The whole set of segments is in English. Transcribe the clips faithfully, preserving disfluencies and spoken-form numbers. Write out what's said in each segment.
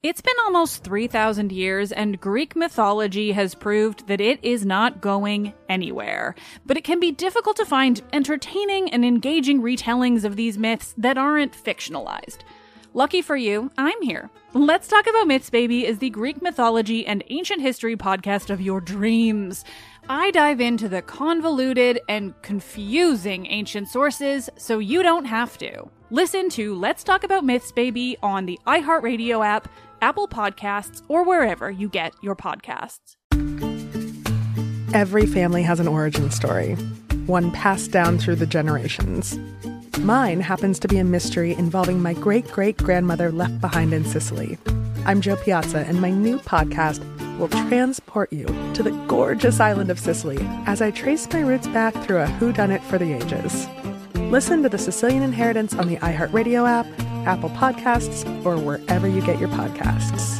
It's been almost three thousand years, and Greek mythology has proved that it is not going anywhere. But it can be difficult to find entertaining and engaging retellings of these myths that aren't fictionalized. Lucky for you, I'm here. Let's Talk About Myths, Baby is the Greek mythology and ancient history podcast of your dreams. I dive into the convoluted and confusing ancient sources so you don't have to. Listen to Let's Talk About Myths, Baby on the iHeartRadio app, Apple Podcasts, or wherever you get your podcasts. Every family has an origin story, one passed down through the generations. Mine happens to be a mystery involving my great-great-grandmother left behind in Sicily. I'm Jo Piazza, and my new podcast will transport you to the gorgeous island of Sicily as I trace my roots back through a whodunit for the ages. Listen to The Sicilian Inheritance on the iHeartRadio app, Apple Podcasts, or wherever you get your podcasts.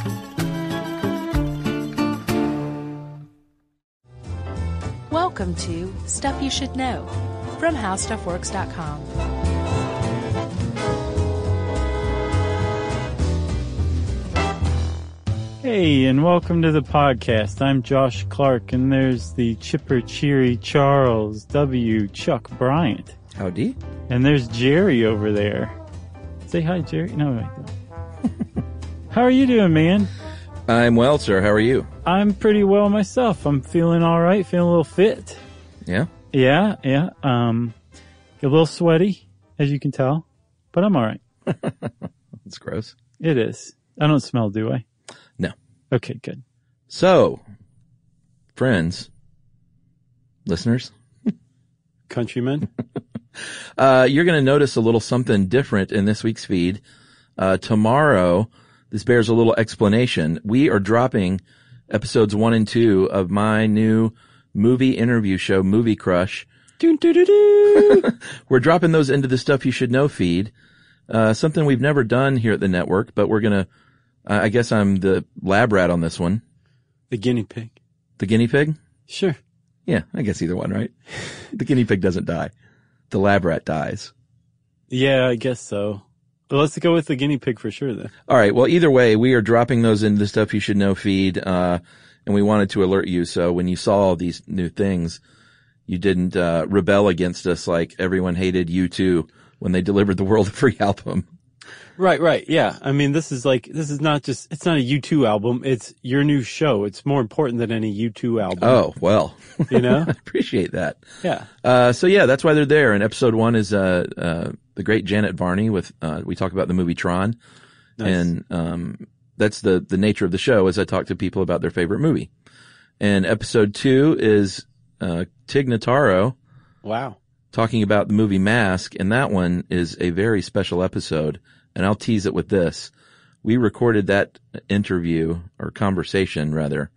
Welcome to Stuff You Should Know from How Stuff Works dot com. Hey, and welcome to the podcast. I'm Josh Clark, and there's the chipper, cheery Charles W. Chuck Bryant. Howdy. And there's Jerry over there. Say hi, Jerry. No, wait. How are you doing, man? I'm well, sir. How are you? I'm pretty well myself. I'm feeling all right, feeling a little fit. Yeah? Yeah, yeah. Um, a little sweaty, as you can tell, but I'm all right. It's gross. It is. I don't smell, do I? No. Okay, good. So, friends, listeners, countrymen, uh, you're going to notice a little something different in this week's feed. Uh, tomorrow, this bears a little explanation. We are dropping episodes one and two of my new movie interview show, Movie Crush. Doo, doo, doo, doo. We're dropping those into the Stuff You Should Know feed. Uh, something we've never done here at the network, but we're going to, uh, I guess I'm the lab rat on this one. The guinea pig. The guinea pig? Sure. Yeah, I guess either one, right? The guinea pig doesn't die. The lab rat dies. Yeah, I guess so. But let's go with the guinea pig for sure, then. All right. Well, either way, we are dropping those into the Stuff You Should Know feed, uh, and we wanted to alert you. So when you saw all these new things, you didn't uh, rebel against us like everyone hated U two when they delivered the world a free album. Right, right. Yeah. I mean, this is like, this is not just, it's not a U two album. It's your new show. It's more important than any U two album. Oh, well. You know? I appreciate that. Yeah. Uh, so yeah, that's why they're there. And episode one is, uh, uh, the great Janet Varney with, uh, we talk about the movie Tron. Nice. And, um, that's the, the nature of the show is I talk to people about their favorite movie. And episode two is, uh, Tig Notaro. Wow. Talking about the movie Mask. And that one is a very special episode. And I'll tease it with this. We recorded that interview or conversation rather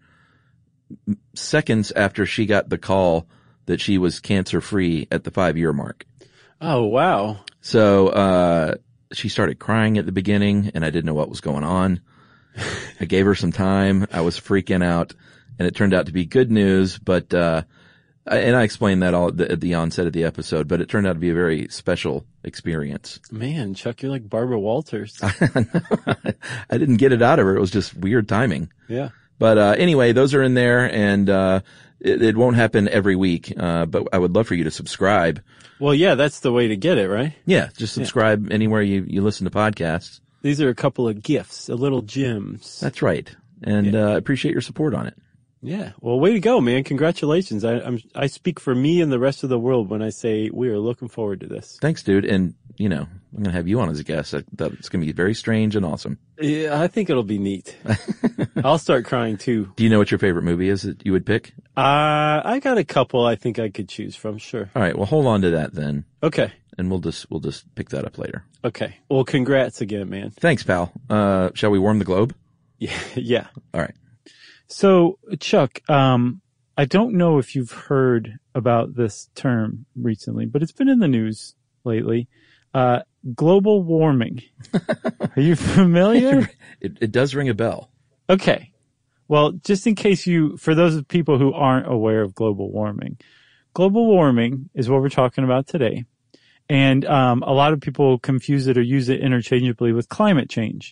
seconds after she got the call that she was cancer free at the five year mark. Oh, wow. So, uh, she started crying at the beginning and I didn't know what was going on. I gave her some time. I was freaking out and it turned out to be good news, but, uh, and I explained that all at the, at the onset of the episode, but it turned out to be a very special experience. Man, Chuck, you're like Barbara Walters. I didn't get it out of her. It was just weird timing. Yeah. But, uh, anyway, those are in there and, uh, it, it won't happen every week. Uh, but I would love for you to subscribe. Well, yeah, that's the way to get it, right? Yeah. Just subscribe yeah. anywhere you, you listen to podcasts. These are a couple of gifts, a little gems. That's right. And, yeah. uh, appreciate your support on it. Yeah. Well, way to go, man. Congratulations. I, I'm, I speak for me and the rest of the world when I say we are looking forward to this. Thanks, dude. And, you know, I'm going to have you on as a guest. That's going to be very strange and awesome. Yeah, I think it'll be neat. I'll start crying too. Do you know what your favorite movie is that you would pick? Uh, I got a couple I think I could choose from. Sure. All right. Well, hold on to that then. Okay. And we'll just, we'll just pick that up later. Okay. Well, congrats again, man. Thanks, pal. Uh, shall we warm the globe? Yeah. Yeah. All right. So, Chuck, um, I don't know if you've heard about this term recently, but it's been in the news lately. Uh, global warming. Are you familiar? it, it does ring a bell. Okay. Well, just in case you, for those people who aren't aware of global warming, global warming is what we're talking about today. And, um, a lot of people confuse it or use it interchangeably with climate change.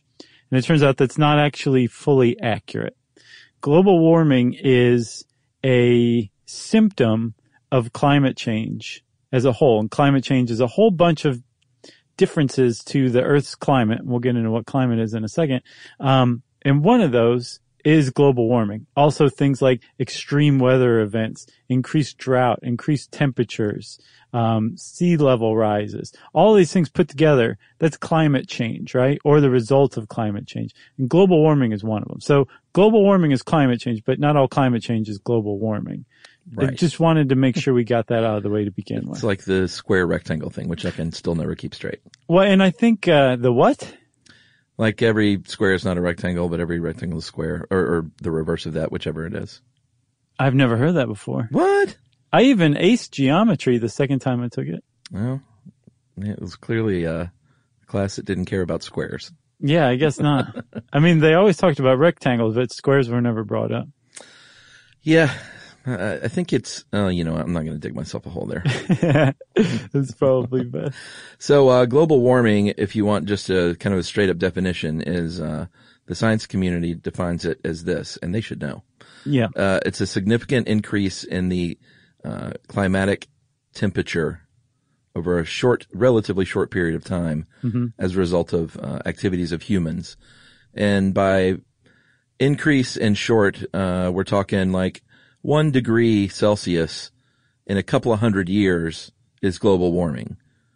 And it turns out that's not actually fully accurate. Global warming is a symptom of climate change as a whole. And climate change is a whole bunch of differences to the Earth's climate. We'll get into what climate is in a second. Um, and one of those is global warming. Also things like extreme weather events, increased drought, increased temperatures, um, sea level rises. All these things put together, that's climate change, right? Or the result of climate change. And global warming is one of them. So global warming is climate change, but not all climate change is global warming. Right. I just wanted to make sure we got that out of the way to begin with. It's like the square rectangle thing, which I can still never keep straight. Well, and I think, uh, the what? Like every square is not a rectangle, but every rectangle is square, or, or the reverse of that, whichever it is. I've never heard that before. What? I even aced geometry the second time I took it. Well, it was clearly a class that didn't care about squares. Yeah, I guess not. I mean, they always talked about rectangles, but squares were never brought up. Yeah. I think it's, uh, you know, I'm not going to dig myself a hole there. That's probably best. So, uh, global warming, if you want just a kind of a straight up definition, is, uh, the science community defines it as this, and they should know. Yeah. Uh, it's a significant increase in the, uh, climatic temperature over a short, relatively short period of time mm-hmm. as a result of, uh, activities of humans. And by increase in short, uh, we're talking like, One degree Celsius in a couple of hundred years is global warming.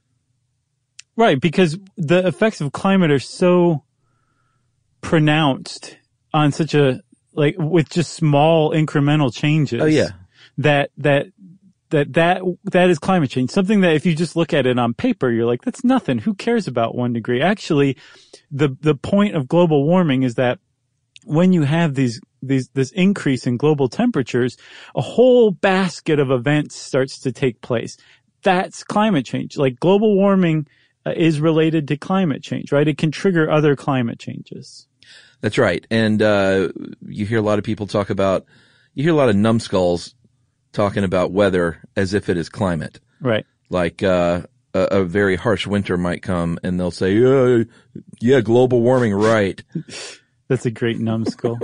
Right, because the effects of climate are so pronounced on such a, like, with just small incremental changes. Oh, yeah. That, that, that, that, that is climate change. Something that if you just look at it on paper, you're like, that's nothing. Who cares about one degree? Actually, the, the point of global warming is that when you have these, these, this increase in global temperatures, a whole basket of events starts to take place. That's climate change. Like global warming uh, is related to climate change, right? It can trigger other climate changes. That's right. And, uh, you hear a lot of people talk about, you hear a lot of numbskulls talking about weather as if it is climate. Right. Like, uh, a, a very harsh winter might come and they'll say, yeah, yeah, global warming, right. That's a great numbskull.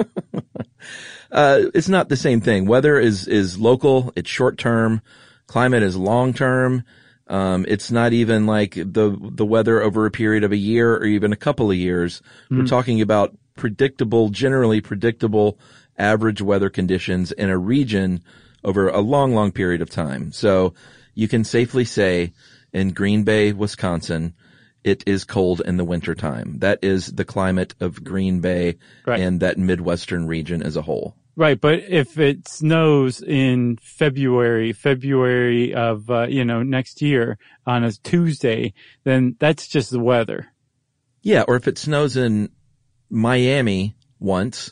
uh, it's not the same thing. Weather is, is local. It's short term. Climate is long term. Um, it's not even like the, the weather over a period of a year or even a couple of years. Mm. We're talking about predictable, generally predictable average weather conditions in a region over a long, long period of time. So you can safely say in Green Bay, Wisconsin, it is cold in the wintertime. That is the climate of Green Bay right. and that Midwestern region as a whole. Right, but if it snows in February, February of, uh, you know, next year on a Tuesday, then that's just the weather. Yeah, or if it snows in Miami once,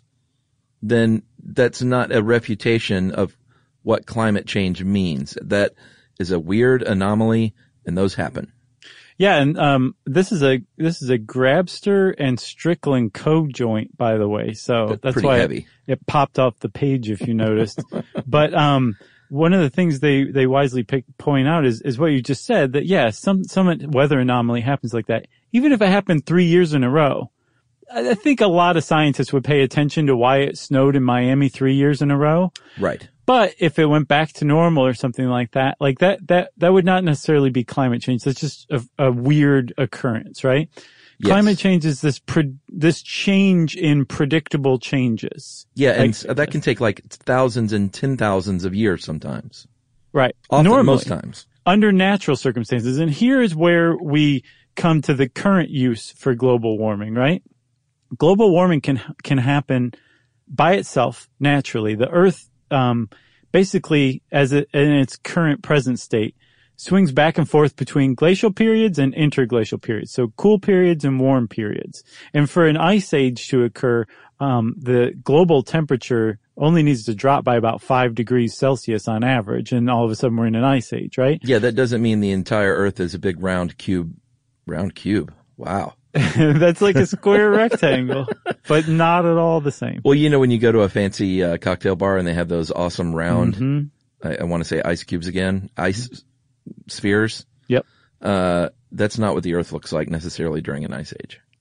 then that's not a refutation of what climate change means. That is a weird anomaly, and those happen. Yeah, and um this is a this is a Grabster and Strickland co-joint, by the way. So that's, that's why heavy. It, it popped off the page if you noticed. But um one of the things they they wisely pick, point out is is what you just said, that yeah, some some weather anomaly happens like that. Even if it happened three years in a row, I think a lot of scientists would pay attention to why it snowed in Miami three years in a row. Right. But if it went back to normal or something like that, like that, that, that would not necessarily be climate change. That's just a, a weird occurrence, right? Yes. Climate change is this, pre- this change in predictable changes. Yeah. Like, and that can take like thousands and ten thousands of years sometimes. Right. Often, Normally, most times. Under natural circumstances. And here is where we come to the current use for global warming, right? Global warming can, can happen by itself naturally. The Earth, um, basically as it, in its current present state, swings back and forth between glacial periods and interglacial periods. So cool periods and warm periods. And for an ice age to occur, um, the global temperature only needs to drop by about five degrees Celsius on average. And all of a sudden we're in an ice age, right? Yeah. That doesn't mean the entire Earth is a big round cube, round cube. Wow. That's like a square rectangle, but not at all the same. Well, you know, when you go to a fancy uh, cocktail bar and they have those awesome round, mm-hmm. I, I want to say ice cubes again, ice mm-hmm. spheres. Yep. Uh, that's not what the Earth looks like necessarily during an ice age.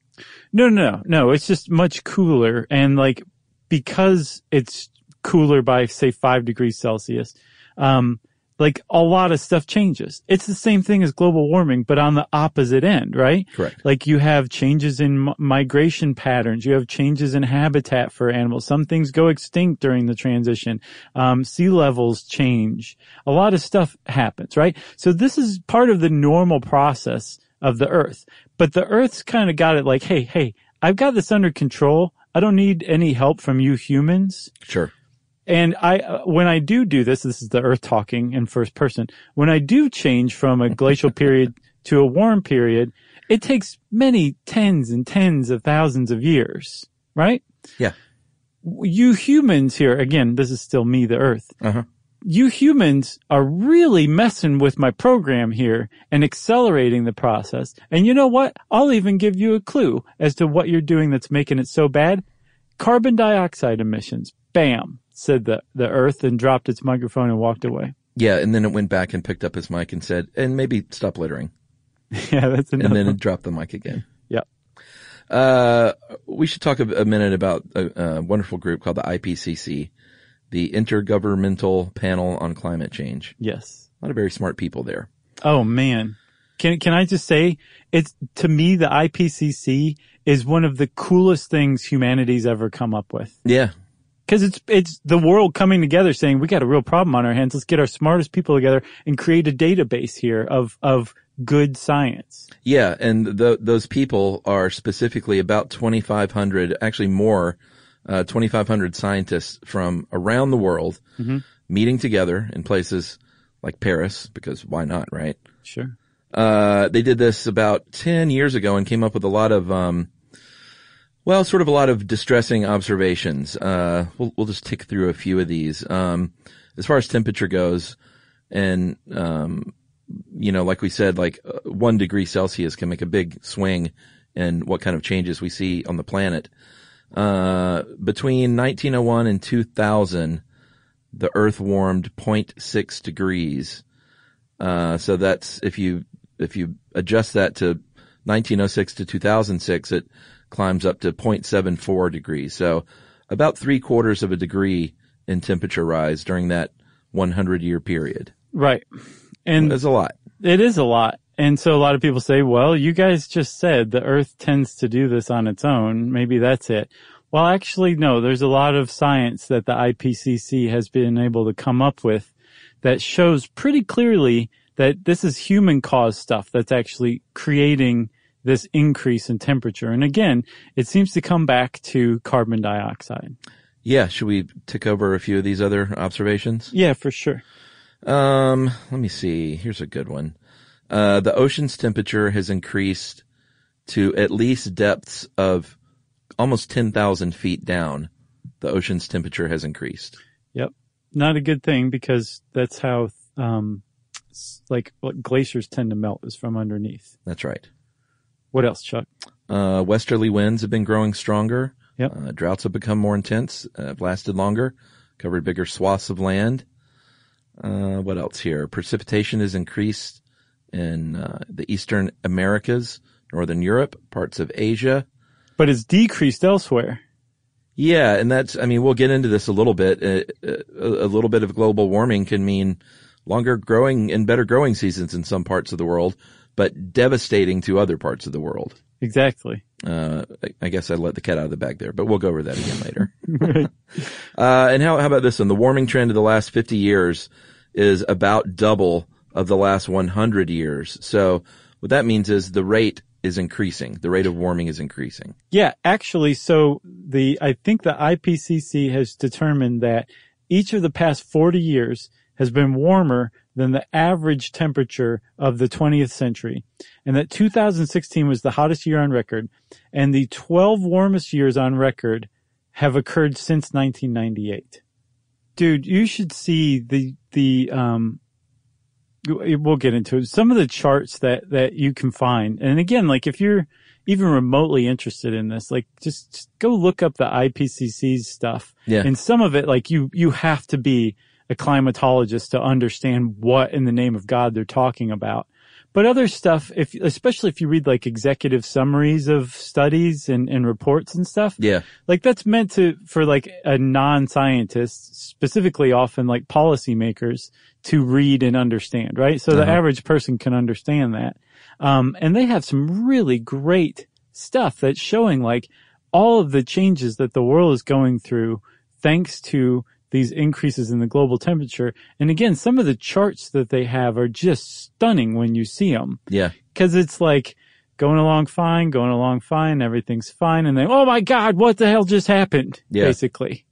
No, no, no. It's just much cooler. And like, because it's cooler by say five degrees Celsius, um, like a lot of stuff changes. It's the same thing as global warming, but on the opposite end, right? Correct. Like you have changes in m- migration patterns. You have changes in habitat for animals. Some things go extinct during the transition. Um, sea levels change. A lot of stuff happens, right? So this is part of the normal process of the Earth. But the Earth's kind of got it like, hey, hey, I've got this under control. I don't need any help from you humans. Sure. And I, uh, when I do do this, this is the Earth talking in first person. When I do change from a glacial period to a warm period, it takes many tens and tens of thousands of years, right? Yeah. You humans here, again, this is still me, the Earth. Uh-huh. You humans are really messing with my program here and accelerating the process. And you know what? I'll even give you a clue as to what you're doing that's making it so bad. Carbon dioxide emissions. Bam, said the, the Earth, and dropped its microphone and walked away. Yeah, and then it went back and picked up his mic and said, and maybe stop littering. Yeah, that's enough. And then it dropped the mic again. Yep. Uh, we should talk a, a minute about a, a wonderful group called the I P C C, the Intergovernmental Panel on Climate Change. Yes. A lot of very smart people there. Oh man. Can, can I just say, it's, to me, the I P C C is one of the coolest things humanity's ever come up with. Yeah. Cause it's, it's the world coming together saying, we got a real problem on our hands. Let's get our smartest people together and create a database here of, of good science. Yeah. And the, those people are specifically about twenty-five hundred, actually more, uh, twenty-five hundred scientists from around the world Mm-hmm. meeting together in places like Paris, because why not, right? Sure. Uh, they did this about ten years ago and came up with a lot of, um, well, sort of a lot of distressing observations. Uh, we'll, we'll just tick through a few of these. Um, as far as temperature goes, and, um, you know, like we said, like uh, one degree Celsius can make a big swing in what kind of changes we see on the planet. Uh, between nineteen oh one and two thousand, the Earth warmed zero point six degrees. Uh, so that's, if you, if you adjust that to nineteen oh six to two thousand six, it climbs up to zero point seven four degrees. So about three quarters of a degree in temperature rise during that one hundred year period. Right. And That's a lot. it is a lot. And so a lot of people say, well, you guys just said the Earth tends to do this on its own. Maybe that's it. Well, actually, no, there's a lot of science that the I P C C has been able to come up with that shows pretty clearly that this is human caused stuff that's actually creating this increase in temperature. And again, it seems to come back to carbon dioxide. Yeah. Should we tick over a few of these other observations? Yeah, for sure. Um, let me see. Here's a good one. Uh, the ocean's temperature has increased to at least depths of almost ten thousand feet down. The ocean's temperature has increased. Yep. Not a good thing because that's how, um, s- like what glaciers tend to melt is from underneath. That's right. What else, Chuck? Uh, westerly winds have been growing stronger. Yep. Uh, droughts have become more intense, uh, have lasted longer, covered bigger swaths of land. Uh, what else here? Precipitation has increased in, uh, the eastern Americas, northern Europe, parts of Asia. But it's decreased elsewhere. Yeah, and that's, I mean, we'll get into this a little bit. Uh, a, a little bit of global warming can mean longer growing and better growing seasons in some parts of the world, but devastating to other parts of the world. Exactly. Uh, I, I guess I let the cat out of the bag there, but we'll go over that again later. uh, and how, how about this one? The warming trend of the last fifty years is about double of the last one hundred years. So what that means is the rate is increasing. The rate of warming is increasing. Yeah, actually, so the, I think the I P C C has determined that each of the past forty years has been warmer than the average temperature of the twentieth century. And that two thousand sixteen was the hottest year on record. And the twelve warmest years on record have occurred since nineteen ninety-eight. Dude, you should see the, the, um, we'll get into it. Some of the charts that, that you can find. And again, like if you're even remotely interested in this, like just, just go look up the I P C C's stuff. Yeah. And some of it, like you, you have to be a climatologist to understand what in the name of God they're talking about. But other stuff, if, especially if you read like executive summaries of studies and, and reports and stuff. Yeah. Like that's meant to, for like a non-scientist, specifically often like policymakers, to read and understand, right? So uh-huh. the average person can understand that. Um, and they have some really great stuff that's showing like all of the changes that the world is going through thanks to these increases in the global temperature. And again, some of the charts that they have are just stunning when you see them. Yeah. Cause it's like going along fine, going along fine, everything's fine. And then, oh my God, what the hell just happened? Yeah. Basically.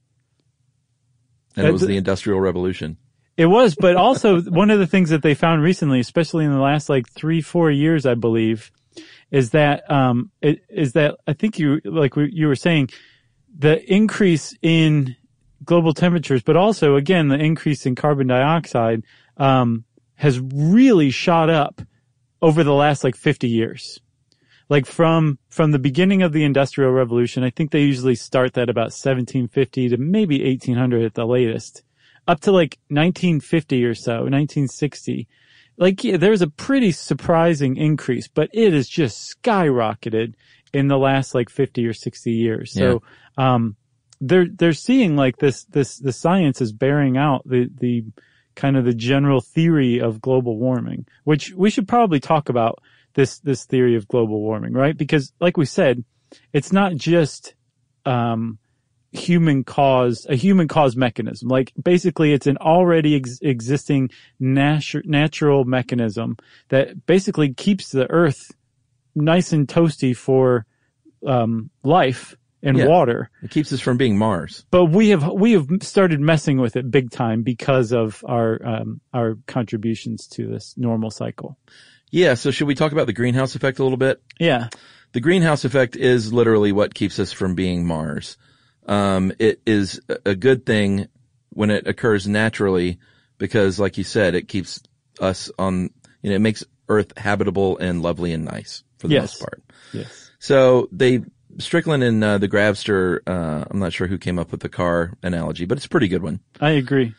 And it was the Industrial Revolution. It was, but also one of the things that they found recently, especially in the last like three, four years, I believe, is that, um, it, is that I think you, like you were saying, the increase in global temperatures, but also again, the increase in carbon dioxide, um, has really shot up over the last like fifty years. Like from, from the beginning of the Industrial Revolution, I think they usually start that about seventeen fifty to maybe eighteen hundred at the latest. Up to like nineteen fifty or so, nineteen sixty. Like, yeah, there's a pretty surprising increase, but it has just skyrocketed in the last like fifty or sixty years. So, yeah. um, they're, they're seeing like this, this, the science is bearing out the, the kind of the general theory of global warming, which we should probably talk about this, this theory of global warming, right? Because like we said, it's not just, um, human cause, a human cause mechanism. Like basically it's an already ex- existing natu- natural mechanism that basically keeps the earth nice and toasty for, um, life and yeah. water. It keeps us from being Mars. But we have, we have started messing with it big time because of our, um, our contributions to this normal cycle. Yeah. So should we talk about the greenhouse effect a little bit? Yeah. The greenhouse effect is literally what keeps us from being Mars. Um, it is a good thing when it occurs naturally because, like you said, it keeps us on, you know, it makes Earth habitable and lovely and nice for the yes. most part. Yes. So they, Strickland and uh, the Gravster, uh, I'm not sure who came up with the car analogy, but it's a pretty good one. I agree.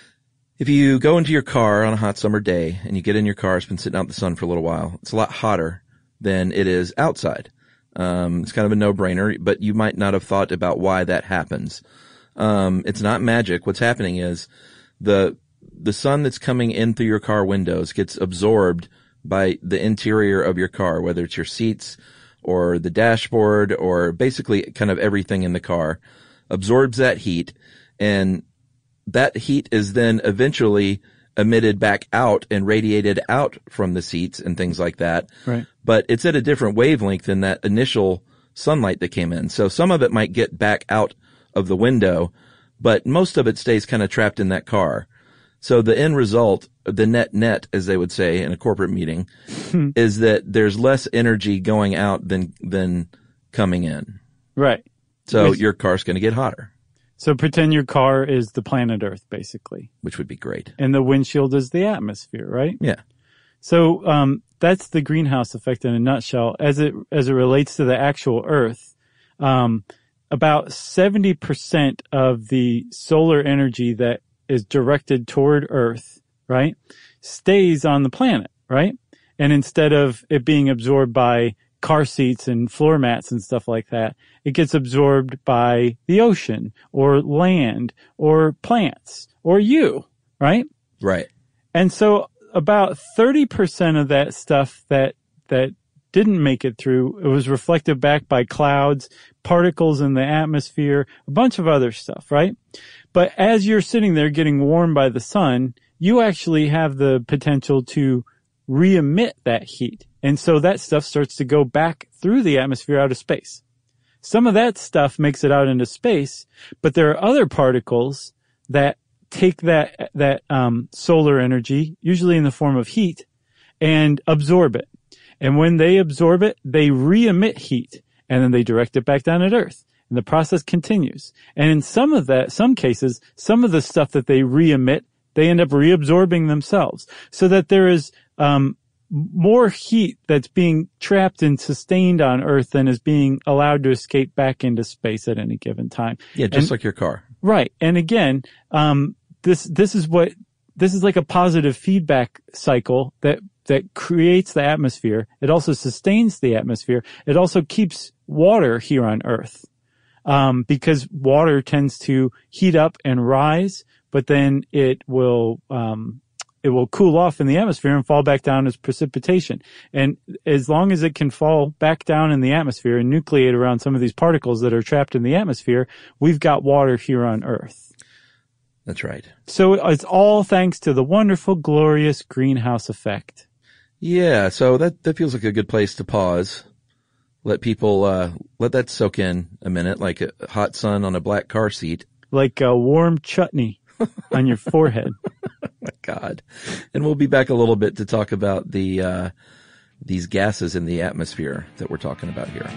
If you go into your car on a hot summer day and you get in your car, it's been sitting out in the sun for a little while, it's a lot hotter than it is outside. Um, it's kind of a no-brainer, but you might not have thought about why that happens. Um, it's not magic. What's happening is the, the sun that's coming in through your car windows gets absorbed by the interior of your car, whether it's your seats or the dashboard or basically kind of everything in the car, absorbs that heat, and that heat is then eventually emitted back out and radiated out from the seats and things like that. Right. But it's at a different wavelength than that initial sunlight that came in. So some of it might get back out of the window, but most of it stays kind of trapped in that car. So the end result, the net net, as they would say in a corporate meeting, is that there's less energy going out than, than coming in. Right. So Which, your car's going to get hotter. So pretend your car is the planet Earth, basically. Which would be great. And the windshield is the atmosphere, right? Yeah. So, um, that's the greenhouse effect in a nutshell. As it, as it relates to the actual Earth, um, about seventy percent of the solar energy that is directed toward Earth, right, stays on the planet, right? And instead of it being absorbed by car seats and floor mats and stuff like that, it gets absorbed by the ocean or land or plants or you, right? Right. And so about thirty percent of that stuff that, that didn't make it through, it was reflected back by clouds, particles in the atmosphere, a bunch of other stuff, right? But as you're sitting there getting warmed by the sun, you actually have the potential to re-emit that heat. And so that stuff starts to go back through the atmosphere out of space. Some of that stuff makes it out into space, but there are other particles that take that, that, um, solar energy, usually in the form of heat, and absorb it. And when they absorb it, they re-emit heat, and then they direct it back down at Earth. And the process continues. And in some of that, some cases, some of the stuff that they re-emit, they end up reabsorbing themselves. So that there is, um, more heat that's being trapped and sustained on Earth than is being allowed to escape back into space at any given time. Yeah, just and, like your car. Right. And again, um, this, this is what, this is like a positive feedback cycle that that creates the atmosphere. It also sustains the atmosphere. It also keeps water here on Earth. Um, because water tends to heat up and rise, but then it will, um, it will cool off in the atmosphere and fall back down as precipitation. And as long as it can fall back down in the atmosphere and nucleate around some of these particles that are trapped in the atmosphere, we've got water here on Earth. That's right. So it's all thanks to the wonderful, glorious greenhouse effect. Yeah, so that, that feels like a good place to pause. Let people, uh, let that soak in a minute, like a hot sun on a black car seat. Like a warm chutney on your forehead. Oh my God. And we'll be back a little bit to talk about the, uh, these gases in the atmosphere that we're talking about here.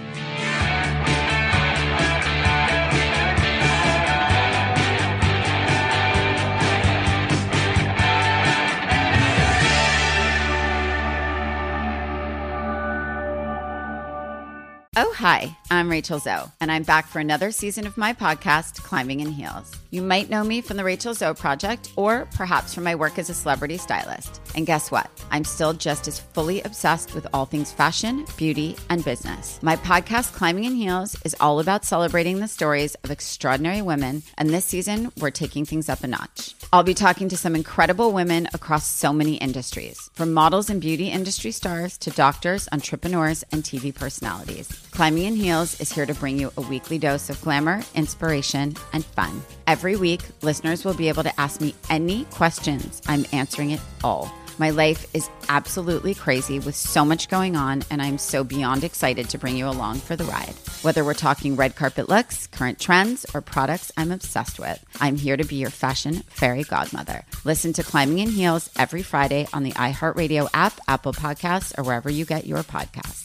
Oh, hi, I'm Rachel Zoe, and I'm back for another season of my podcast, Climbing in Heels. You might know me from the Rachel Zoe Project, or perhaps from my work as a celebrity stylist. And guess what? I'm still just as fully obsessed with all things fashion, beauty, and business. My podcast, Climbing in Heels, is all about celebrating the stories of extraordinary women, and this season, we're taking things up a notch. I'll be talking to some incredible women across so many industries, from models and beauty industry stars to doctors, entrepreneurs, and T V personalities. Climbing in Heels is here to bring you a weekly dose of glamour, inspiration, and fun. Every week, listeners will be able to ask me any questions. I'm answering it all. My life is absolutely crazy with so much going on, and I'm so beyond excited to bring you along for the ride. Whether we're talking red carpet looks, current trends, or products I'm obsessed with, I'm here to be your fashion fairy godmother. Listen to Climbing in Heels every Friday on the iHeartRadio app, Apple Podcasts, or wherever you get your podcasts.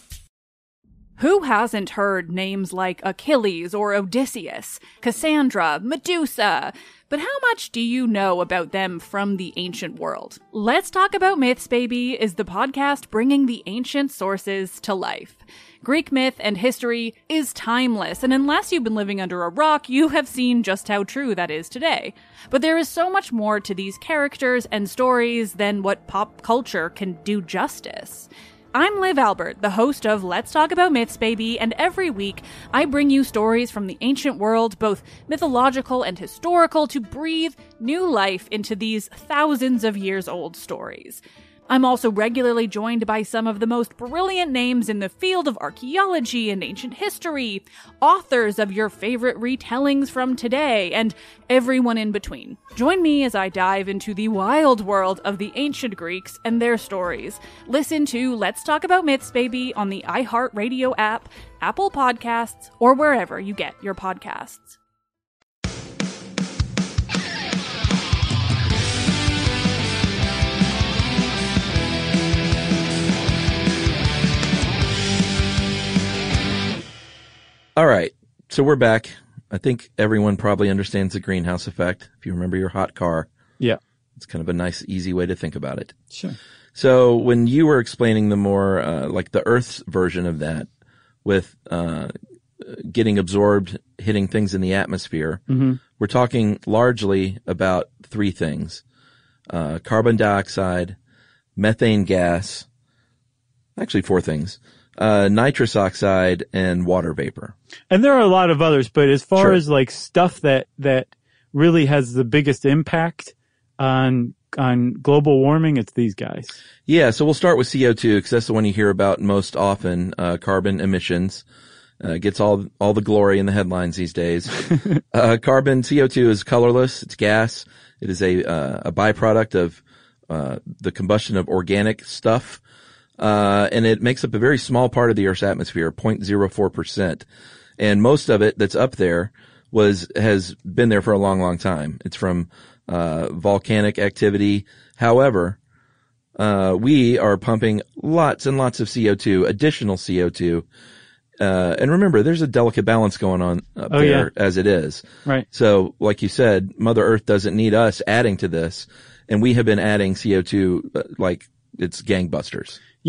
Who hasn't heard names like Achilles or Odysseus, Cassandra, Medusa? But how much do you know about them from the ancient world? Let's Talk About Myths, Baby is the podcast bringing the ancient sources to life. Greek myth and history is timeless, and unless you've been living under a rock, you have seen just how true that is today. But there is so much more to these characters and stories than what pop culture can do justice. I'm Liv Albert, the host of Let's Talk About Myths, Baby, and every week I bring you stories from the ancient world, both mythological and historical, to breathe new life into these thousands of years old stories. I'm also regularly joined by some of the most brilliant names in the field of archaeology and ancient history, authors of your favorite retellings from today, and everyone in between. Join me as I dive into the wild world of the ancient Greeks and their stories. Listen to Let's Talk About Myths, Baby on the iHeartRadio app, Apple Podcasts, or wherever you get your podcasts. All right. So we're back. I think everyone probably understands the greenhouse effect. If you remember your hot car. Yeah. It's kind of a nice, easy way to think about it. Sure. So when you were explaining the more, uh, like the Earth's version of that with, uh, getting absorbed, hitting things in the atmosphere, mm-hmm. we're talking largely about three things. Uh, carbon dioxide, methane gas, actually four things. Uh, nitrous oxide and water vapor. And there are a lot of others, but as far Sure. as like stuff that, that really has the biggest impact on, on global warming, it's these guys. Yeah. So we'll start with C O two because that's the one you hear about most often. Uh, carbon emissions, uh, gets all, all the glory in the headlines these days. uh, carbon C O two is colorless. It's gas. It is a, uh, a byproduct of, uh, the combustion of organic stuff. Uh, and it makes up a very small part of the Earth's atmosphere, zero point zero four percent. And most of it that's up there was, has been there for a long, long time. It's from, uh, volcanic activity. However, uh, we are pumping lots and lots of C O two, additional C O two. Uh, and remember, there's a delicate balance going on up Oh, there yeah. as it is. Right. So, like you said, Mother Earth doesn't need us adding to this. And we have been adding C O two, uh, like it's gangbusters. Yeah.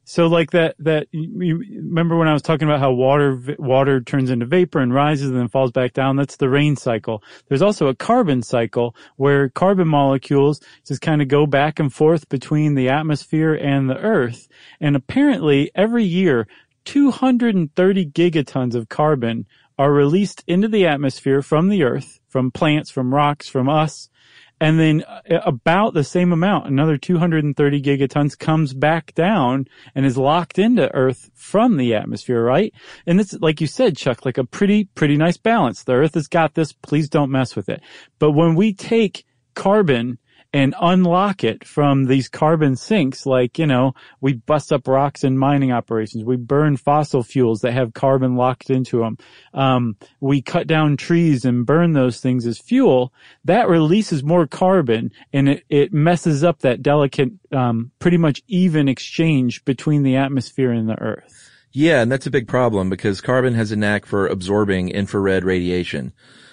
So like that, that, you remember when I was talking about how water, water turns into vapor and rises and then falls back down? That's the rain cycle. There's also a carbon cycle where carbon molecules just kind of go back and forth between the atmosphere and the earth. And apparently every year, two hundred thirty gigatons of carbon are released into the atmosphere from the earth, from plants, from rocks, from us. And then about the same amount, another two hundred thirty gigatons comes back down and is locked into Earth from the atmosphere, right? And it's, like you said, Chuck, like a pretty, pretty nice balance. The Earth has got this. Please don't mess with it. But when we take carbon and unlock it from these carbon sinks, like, you know, we bust up rocks in mining operations. We burn fossil fuels that have carbon locked into them. Um, we cut down trees and burn those things as fuel. That releases more carbon, and it, it messes up that delicate, um, pretty much even exchange between the atmosphere and the earth. Yeah, and that's a big problem because carbon has a knack for absorbing infrared radiation.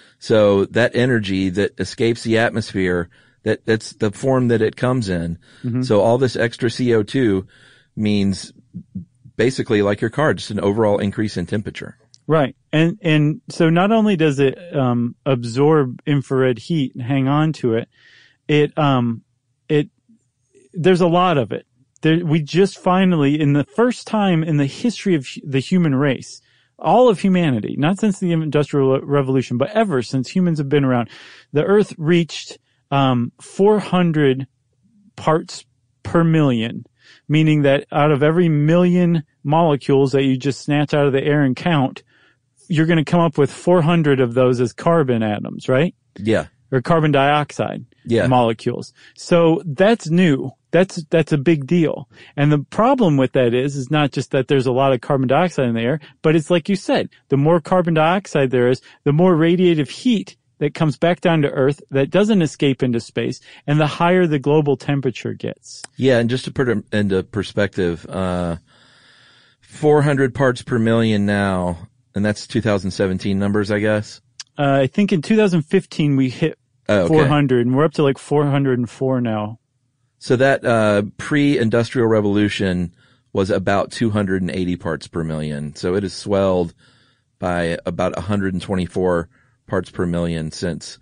So that energy that escapes the atmosphere, That, that's the form that it comes in. Mm-hmm. So all this extra C O two means basically, like your car, just an overall increase in temperature. Right. And, and so not only does it, um, absorb infrared heat and hang on to it, it, um, it, there's a lot of it. There, we just finally, in the first time in the history of the human race, all of humanity, not since the Industrial Revolution, but ever since humans have been around, the Earth reached Um, four hundred parts per million, meaning that out of every million molecules that you just snatch out of the air and count, you're going to come up with four hundred of those as carbon atoms, right? Yeah. Or carbon dioxide yeah. molecules. So that's new. That's, that's a big deal. And the problem with that is, is not just that there's a lot of carbon dioxide in the air, but it's like you said, the more carbon dioxide there is, the more radiative heat that comes back down to Earth that doesn't escape into space, and the higher the global temperature gets. Yeah, and just to put it into perspective, uh, four hundred parts per million now, and that's two thousand seventeen numbers, I guess? Uh, I think in two thousand fifteen we hit oh, okay. four hundred, and we're up to like four hundred four now. So that, uh, pre-industrial revolution was about two hundred eighty parts per million. So it has swelled by about one hundred twenty-four parts per million since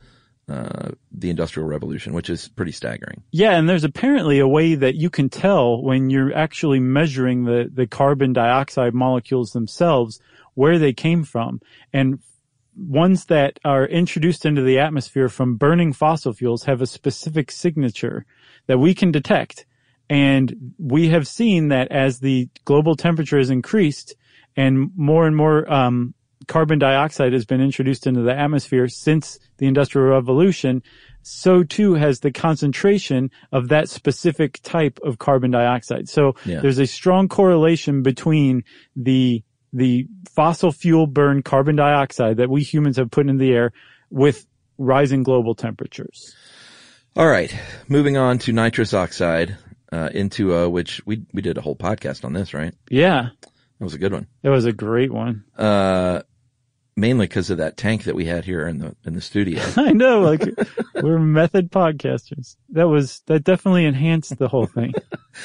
uh the Industrial Revolution, which is pretty staggering. Yeah, and there's apparently a way that you can tell when you're actually measuring the the carbon dioxide molecules themselves where they came from. And ones that are introduced into the atmosphere from burning fossil fuels have a specific signature that we can detect. And we have seen that as the global temperature has increased and more and more um carbon dioxide has been introduced into the atmosphere since the Industrial Revolution, so too has the concentration of that specific type of carbon dioxide. So yeah. there's a strong correlation between the the fossil fuel burn carbon dioxide that we humans have put in the air with rising global temperatures. All right, moving on to nitrous oxide, uh, N two O, which we we did a whole podcast on this, right? Yeah. That was a good one. It was a great one. Uh, mainly because of that tank that we had here in the in the studio. I know, like we're method podcasters. That was that definitely enhanced the whole thing.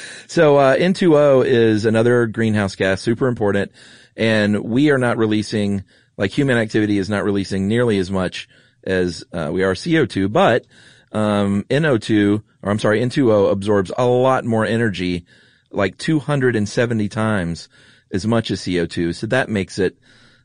So uh, N two O is another greenhouse gas, super important, and we are not releasing, like human activity is not releasing nearly as much as uh, we are C O two, but um N O two, or I'm sorry, N two O absorbs a lot more energy, like two hundred seventy times as much as C O two. So that makes it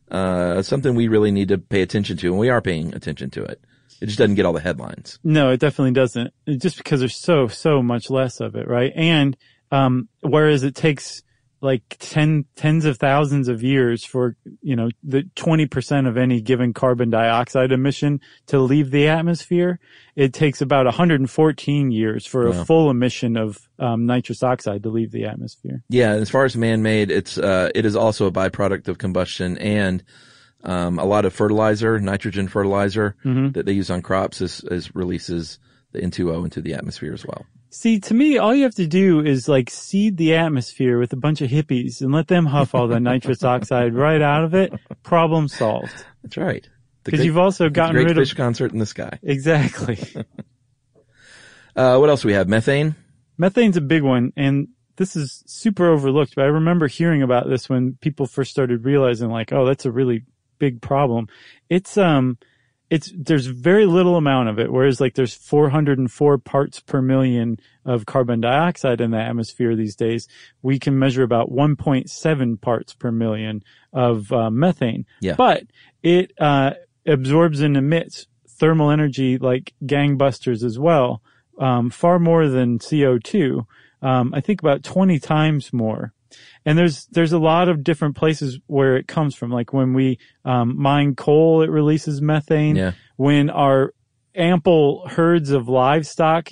uh something we really need to pay attention to, and we are paying attention to it. It just doesn't get all the headlines. No, it definitely doesn't. It, just because there's so, so much less of it, right? And um whereas it takes like ten, tens of thousands of years for, you know, the twenty percent of any given carbon dioxide emission to leave the atmosphere, it takes about one hundred fourteen years for wow. a full emission of um nitrous oxide to leave the atmosphere. Yeah, as far as man-made, it's uh it is also a byproduct of combustion, and um a lot of fertilizer, nitrogen fertilizer mm-hmm. that they use on crops is, is releases the N two O into the atmosphere as well. See, to me, all you have to do is like seed the atmosphere with a bunch of hippies and let them huff all the nitrous oxide right out of it. Problem solved. That's right. Because you've also gotten great rid fish of concert in the sky. Exactly. uh, what else do we have? Methane? Methane's a big one, and this is super overlooked, but I remember hearing about this when people first started realizing like, oh, that's a really big problem. It's, um, it's, there's very little amount of it, whereas like there's four hundred four parts per million of carbon dioxide in the atmosphere these days. We can measure about one point seven parts per million of uh, methane. Yeah. But it, uh, absorbs and emits thermal energy like gangbusters as well, um, far more than C O two. Um, I think about twenty times more. And there's, there's a lot of different places where it comes from. Like when we, um, mine coal, it releases methane. Yeah. When our ample herds of livestock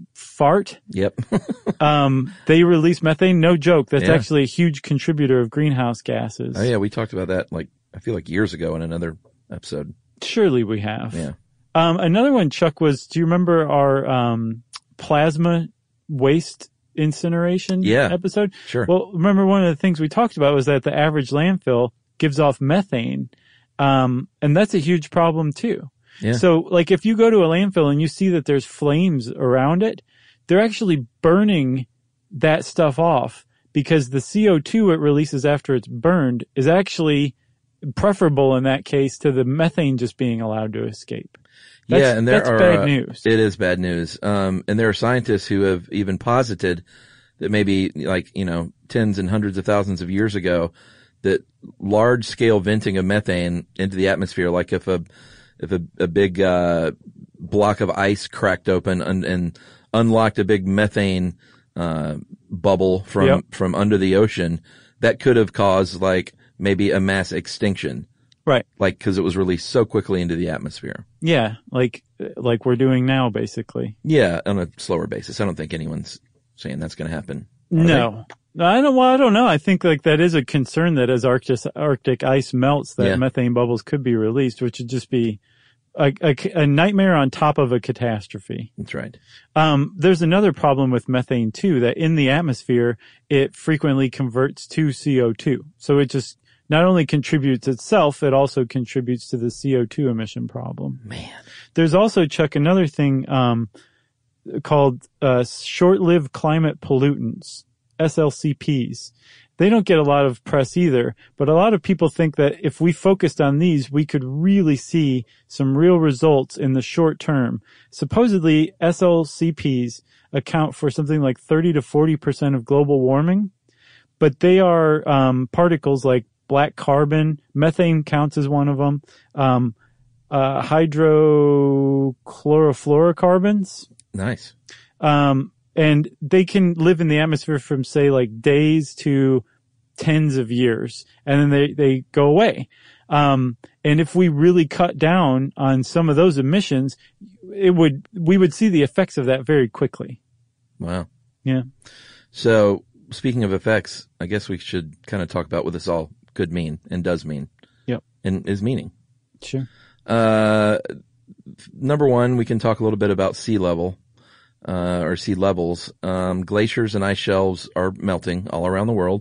fart, Yep. um, they release methane. No joke. That's Yeah. actually a huge contributor of greenhouse gases. Oh yeah, we talked about that like, I feel like years ago in another episode. Surely we have. Yeah. Um, another one, Chuck, was, do you remember our, um, plasma waste incineration Yeah. episode? Sure. Well, remember one of the things we talked about was that the average landfill gives off methane. Um, and that's a huge problem too. Yeah. So like if you go to a landfill and you see that there's flames around it, they're actually burning that stuff off because the C O two it releases after it's burned is actually preferable in that case to the methane just being allowed to escape. That's, yeah, and there that's are bad uh, news. It is bad news. Um, and there are scientists who have even posited that maybe like, you know, tens and hundreds of thousands of years ago, that large scale venting of methane into the atmosphere, like if a, if a, a big, uh, block of ice cracked open and, and unlocked a big methane, uh, bubble from, Yep. from under the ocean, that could have caused like maybe a mass extinction. Right. Like, cause it was released so quickly into the atmosphere. Yeah. Like, like we're doing now, basically. Yeah, on a slower basis. I don't think anyone's saying that's going to happen. Are No. I don't, well, I don't know. I think like that is a concern that as Arctic, Arctic ice melts, that Yeah. methane bubbles could be released, which would just be a, a, a nightmare on top of a catastrophe. they? That's right. Um, there's another problem with methane too, that in the atmosphere, it frequently converts to C O two. So it just not only contributes itself, it also contributes to the C O two emission problem. Man. There's also, Chuck, another thing, um, called, uh, short-lived climate pollutants, S L C Ps. They don't get a lot of press either, but a lot of people think that if we focused on these, we could really see some real results in the short term. Supposedly, S L C Ps account for something like thirty to forty percent of global warming, but they are, um, particles like black carbon, methane counts as one of them, um, uh, hydrochlorofluorocarbons. Nice. Um, and they can live in the atmosphere from say like days to tens of years, and then they, they go away. Um, and if we really cut down on some of those emissions, it would, we would see the effects of that very quickly. Wow. Yeah. So speaking of effects, I guess we should kind of talk about what this all could mean and does mean. Yep. And is meaning. Sure. Uh, number one, we can talk a little bit about sea level, uh, or sea levels. Um, glaciers and ice shelves are melting all around the world.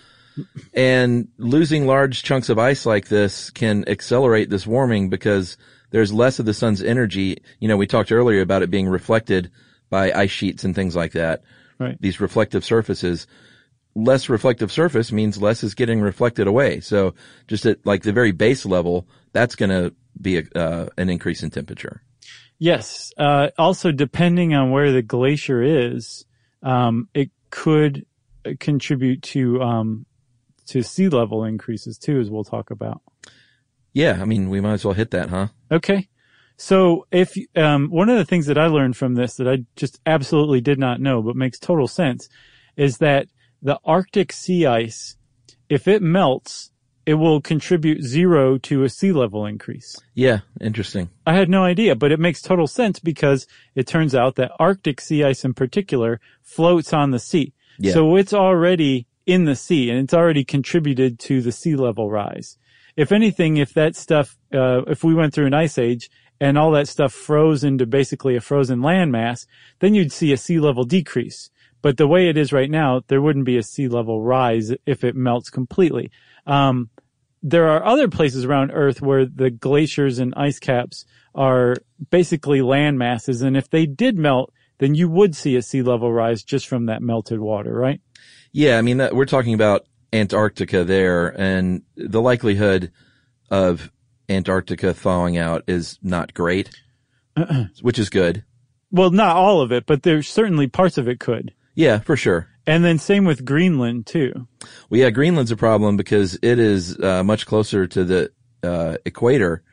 And losing large chunks of ice like this can accelerate this warming because there's less of the sun's energy. You know, we talked earlier about it being reflected by ice sheets and things like that. Right. These reflective surfaces. Less reflective surface means less is getting reflected away. So just at like the very base level, that's going to be a, uh, an increase in temperature. Yes. Uh, also depending on where the glacier is, um, it could contribute to, um, to sea level increases too, as we'll talk about. Yeah. I mean, we might as well hit that, huh? Okay. So if, um, one of the things that I learned from this that I just absolutely did not know, but makes total sense, is that the Arctic sea ice, if it melts, it will contribute zero to a sea level increase. Yeah. Interesting. I had no idea, but it makes total sense because it turns out that Arctic sea ice in particular floats on the sea. Yeah. So it's already in the sea and it's already contributed to the sea level rise. If anything, if that stuff, uh, if we went through an ice age and all that stuff froze into basically a frozen landmass, then you'd see a sea level decrease. But the way it is right now, there wouldn't be a sea level rise if it melts completely. Um, there are other places around Earth where the glaciers and ice caps are basically land masses. And if they did melt, then you would see a sea level rise just from that melted water, right? Yeah, I mean, that, we're talking about Antarctica there, and the likelihood of Antarctica thawing out is not great, which is good. Well, not all of it, but there's certainly parts of it could. Yeah, for sure. And then same with Greenland too. Well, yeah, Greenland's a problem because it is uh, much closer to the uh, equator,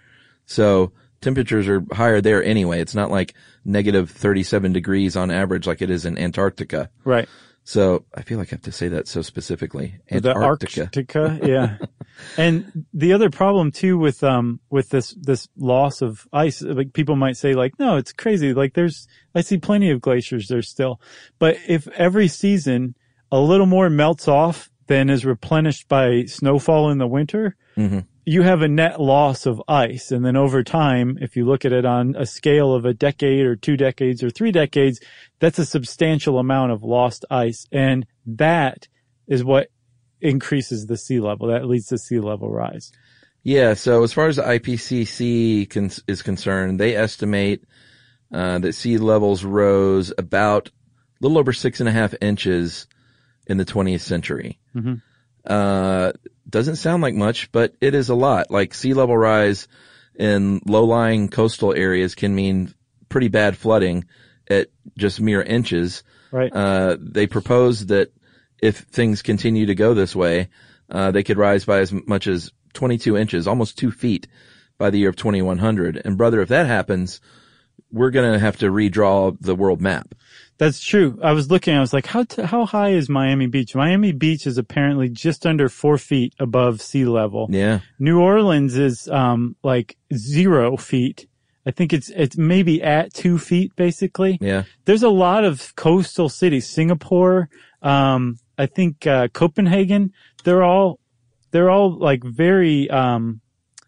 so temperatures are higher there anyway. It's not like negative thirty-seven degrees on average like it is in Antarctica. Right. So I feel like I have to say that so specifically. Antarctica. The Arctica, yeah. And the other problem too with um with this this loss of ice, like people might say like, no, it's crazy. Like there's I see plenty of glaciers there still. But if every season a little more melts off than is replenished by snowfall in the winter, mm-hmm. you have a net loss of ice. And then over time, if you look at it on a scale of a decade or two decades or three decades, that's a substantial amount of lost ice. And that is what increases the sea level. That leads to sea level rise. Yeah. So as far as the I P C C con- is concerned, they estimate uh, that sea levels rose about a little over six and a half inches in the twentieth century. Mm-hmm. Uh, doesn't sound like much, but it is a lot. Like sea level rise in low-lying coastal areas can mean pretty bad flooding at just mere inches. Right. Uh, they propose that if things continue to go this way, uh, they could rise by as much as twenty-two inches, almost two feet by the year of twenty-one hundred. And brother, if that happens, we're going to have to redraw the world map. That's true. I was looking, I was like, how, t- how high is Miami Beach? Miami Beach is apparently just under four feet above sea level. Yeah. New Orleans is, um, like zero feet. I think it's, it's maybe at two feet basically. Yeah. There's a lot of coastal cities, Singapore, um, I think, uh, Copenhagen, they're all, they're all like very, um,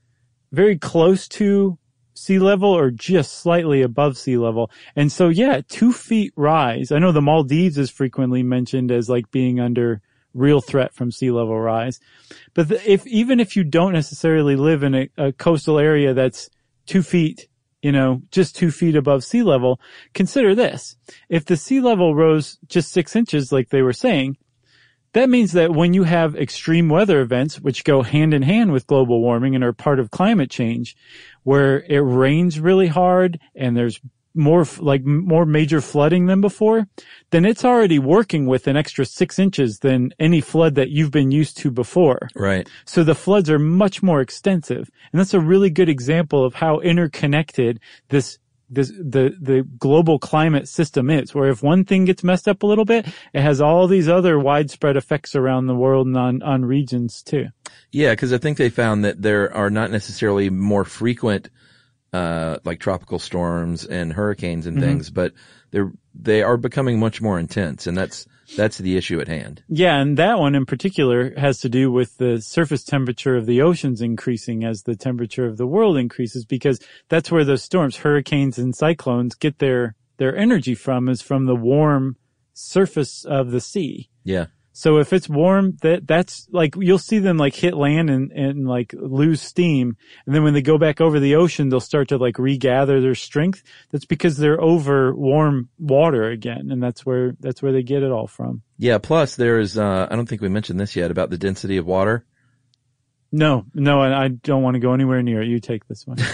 very close to sea level or just slightly above sea level. And so, yeah, two feet rise. I know the Maldives is frequently mentioned as like being under real threat from sea level rise. But the, if, even if you don't necessarily live in a, a coastal area that's two feet, you know, just two feet above sea level, consider this. If the sea level rose just six inches, like they were saying, that means that when you have extreme weather events, which go hand in hand with global warming and are part of climate change, where it rains really hard and there's more, like more major flooding than before, then it's already working with an extra six inches than any flood that you've been used to before. Right. So the floods are much more extensive. And that's a really good example of how interconnected this This, the, the global climate system is, where if one thing gets messed up a little bit, it has all these other widespread effects around the world and on, on regions too. Yeah, because I think they found that there are not necessarily more frequent, uh, like tropical storms and hurricanes and mm-hmm. things, but they're, they are becoming much more intense, and that's, that's the issue at hand. Yeah, and that one in particular has to do with the surface temperature of the oceans increasing as the temperature of the world increases, because that's where those storms, hurricanes and cyclones, get their, their energy from, is from the warm surface of the sea. Yeah. So if it's warm, that, that's like, you'll see them like hit land and, and like lose steam. And then when they go back over the ocean, they'll start to like regather their strength. That's because they're over warm water again. And that's where, that's where they get it all from. Yeah. Plus there is, uh, I don't think we mentioned this yet about the density of water. No, no, and I don't want to go anywhere near it. You take this one.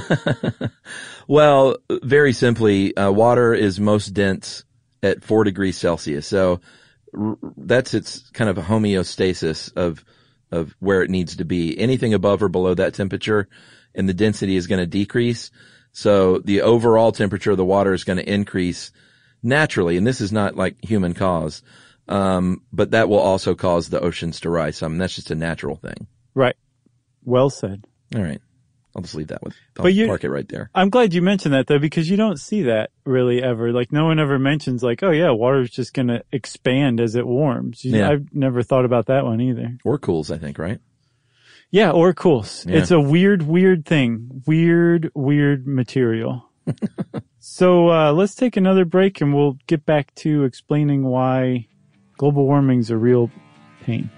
Well, very simply, uh, water is most dense at four degrees Celsius. So, that's its kind of a homeostasis of, of where it needs to be. Anything above or below that temperature and the density is going to decrease. So the overall temperature of the water is going to increase naturally. And this is not like human cause. Um, but that will also cause the oceans to rise some. And that's just a natural thing. Right. Well said. All right. I'll just leave that with, I'll but you, park it right there. I'm glad you mentioned that though, because you don't see that really ever. Like no one ever mentions like, oh yeah, water's just going to expand as it warms. You, yeah. I've never thought about that one either. Or cools, I think, right? Yeah, or cools. Yeah. It's a weird, weird thing. Weird, weird material. So, uh, let's take another break and we'll get back to explaining why global warming's a real pain.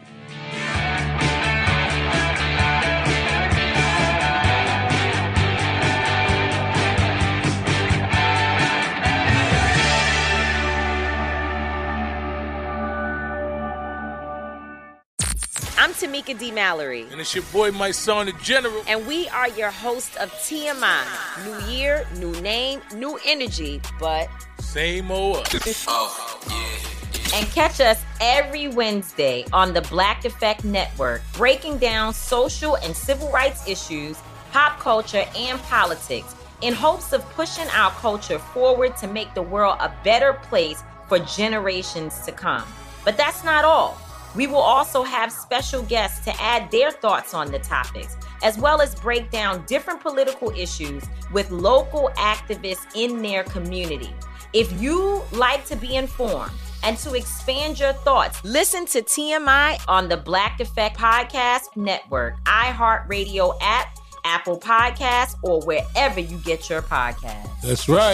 Tamika D. Mallory. And it's your boy, my son, the General. And we are your hosts of T M I. New year, new name, new energy, but same old us. Oh, yeah. And catch us every Wednesday on the Black Effect Network, breaking down social and civil rights issues, pop culture, and politics in hopes of pushing our culture forward to make the world a better place for generations to come. But that's not all. We will also have special guests to add their thoughts on the topics, as well as break down different political issues with local activists in their community. If you like to be informed and to expand your thoughts, listen to T M I on the Black Effect Podcast Network, iHeartRadio app, Apple Podcasts, or wherever you get your podcasts. That's right.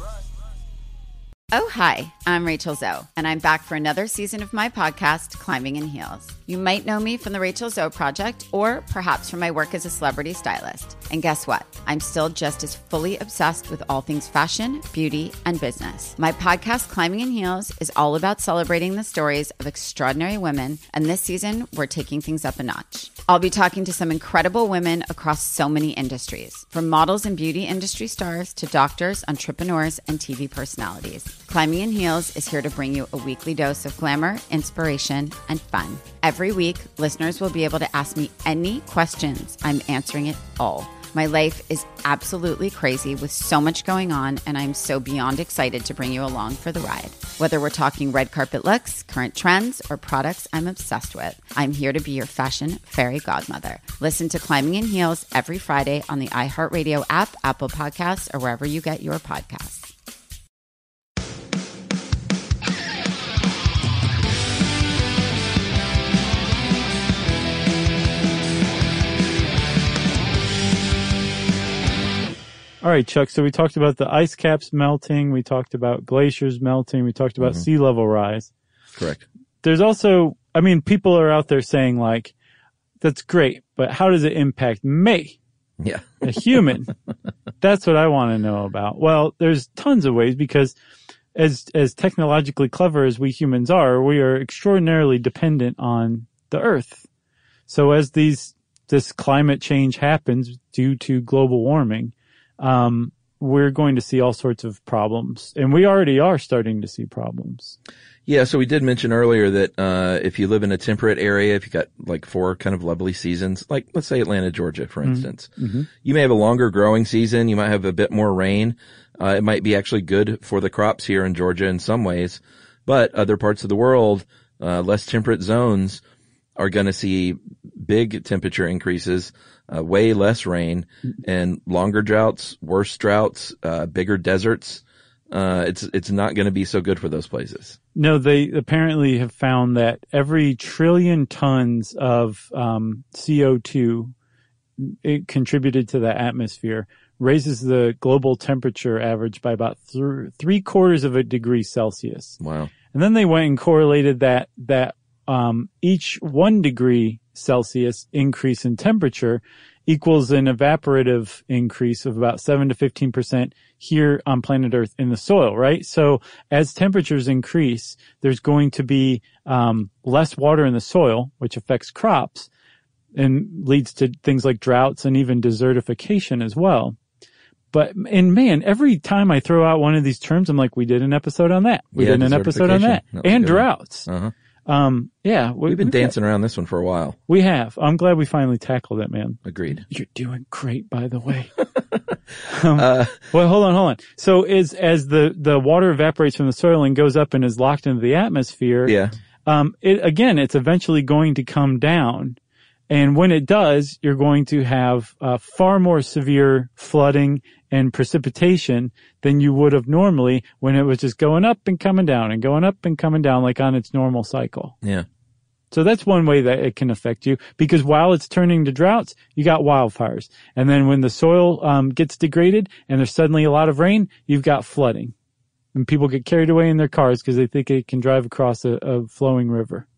Oh, hi, I'm Rachel Zoe, and I'm back for another season of my podcast, Climbing in Heels. You might know me from the Rachel Zoe Project, or perhaps from my work as a celebrity stylist. And guess what? I'm still just as fully obsessed with all things fashion, beauty, and business. My podcast, Climbing in Heels, is all about celebrating the stories of extraordinary women, and this season, we're taking things up a notch. I'll be talking to some incredible women across so many industries, from models and beauty industry stars to doctors, entrepreneurs, and T V personalities. Climbing in Heels is here to bring you a weekly dose of glamour, inspiration, and fun. Every week, listeners will be able to ask me any questions. I'm answering it all. My life is absolutely crazy with so much going on, and I'm so beyond excited to bring you along for the ride. Whether we're talking red carpet looks, current trends, or products I'm obsessed with, I'm here to be your fashion fairy godmother. Listen to Climbing in Heels every Friday on the iHeartRadio app, Apple Podcasts, or wherever you get your podcasts. All right, Chuck. So we talked about the ice caps melting. We talked about glaciers melting. We talked about mm-hmm. sea level rise. Correct. There's also, I mean, people are out there saying like, that's great, but how does it impact me? Yeah. A human. That's what I want to know about. Well, there's tons of ways because as, as technologically clever as we humans are, we are extraordinarily dependent on the earth. So as these, this climate change happens due to global warming, um, we're going to see all sorts of problems, and we already are starting to see problems. Yeah, so we did mention earlier that uh if you live in a temperate area, if you got like four kind of lovely seasons, like let's say Atlanta, Georgia, for instance, mm-hmm. you may have a longer growing season, you might have a bit more rain. Uh it might be actually good for the crops here in Georgia in some ways, but other parts of the world, uh less temperate zones are going to see big temperature increases, uh, way less rain, and longer droughts, worse droughts, uh, bigger deserts. Uh, it's, it's not going to be so good for those places. No, they apparently have found that every trillion tons of, um, C O two it contributed to the atmosphere raises the global temperature average by about th- three quarters of a degree Celsius. Wow. And then they went and correlated that, that, um, each one degree Celsius increase in temperature equals an evaporative increase of about seven to fifteen percent here on planet Earth in the soil, right? So as temperatures increase, there's going to be um less water in the soil, which affects crops and leads to things like droughts and even desertification as well. But, and man, every time I throw out one of these terms, I'm like, we did an episode on that. We yeah, did an episode on that. that and droughts. Uh-huh. Um, yeah. We, We've been we dancing got, around this one for a while. We have. I'm glad we finally tackled it, man. Agreed. You're doing great, by the way. um, uh, well, hold on, hold on. So as, as the, the water evaporates from the soil and goes up and is locked into the atmosphere, yeah. um, it, again, it's eventually going to come down. And when it does, you're going to have uh, far more severe flooding and precipitation than you would have normally when it was just going up and coming down and going up and coming down like on its normal cycle. Yeah. So that's one way that it can affect you, because while it's turning to droughts, you got wildfires. And then when the soil um gets degraded and there's suddenly a lot of rain, you've got flooding. And people get carried away in their cars because they think they can drive across a, a flowing river.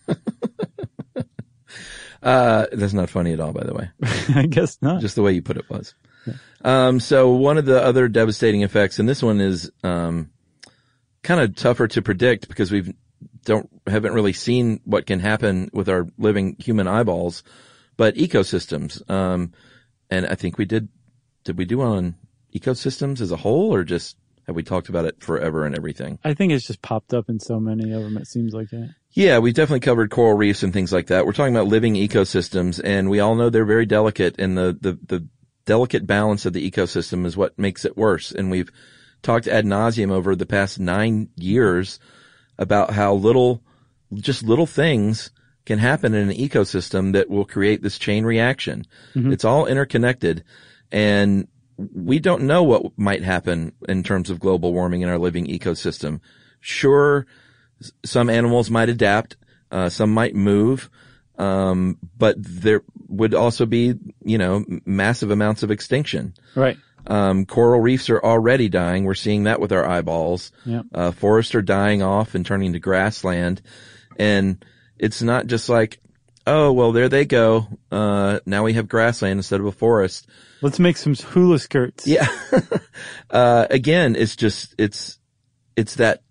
Uh, that's not funny at all, by the way. I guess not. Just the way you put it was. Yeah. Um, so one of the other devastating effects, and this one is, um, kind of tougher to predict because we've don't, haven't really seen what can happen with our living human eyeballs, but ecosystems. Um, and I think we did, did we do on ecosystems as a whole, or just have we talked about it forever and everything? I think it's just popped up in so many of them. It seems like it. Yeah, we definitely covered coral reefs and things like that. We're talking about living ecosystems, and we all know they're very delicate, and the, the, the delicate balance of the ecosystem is what makes it worse. And we've talked ad nauseum over the past nine years about how little, just little things can happen in an ecosystem that will create this chain reaction. Mm-hmm. It's all interconnected, and we don't know what might happen in terms of global warming in our living ecosystem. Sure, some animals might adapt, uh, some might move, um, but there would also be, you know, massive amounts of extinction. Right. Um, coral reefs are already dying. We're seeing that with our eyeballs. Yep. Uh, forests are dying off and turning to grassland. And it's not just like, oh, well, there they go. Uh, now we have grassland instead of a forest. Let's make some hula skirts. Yeah. uh, again, it's just, it's, it's that,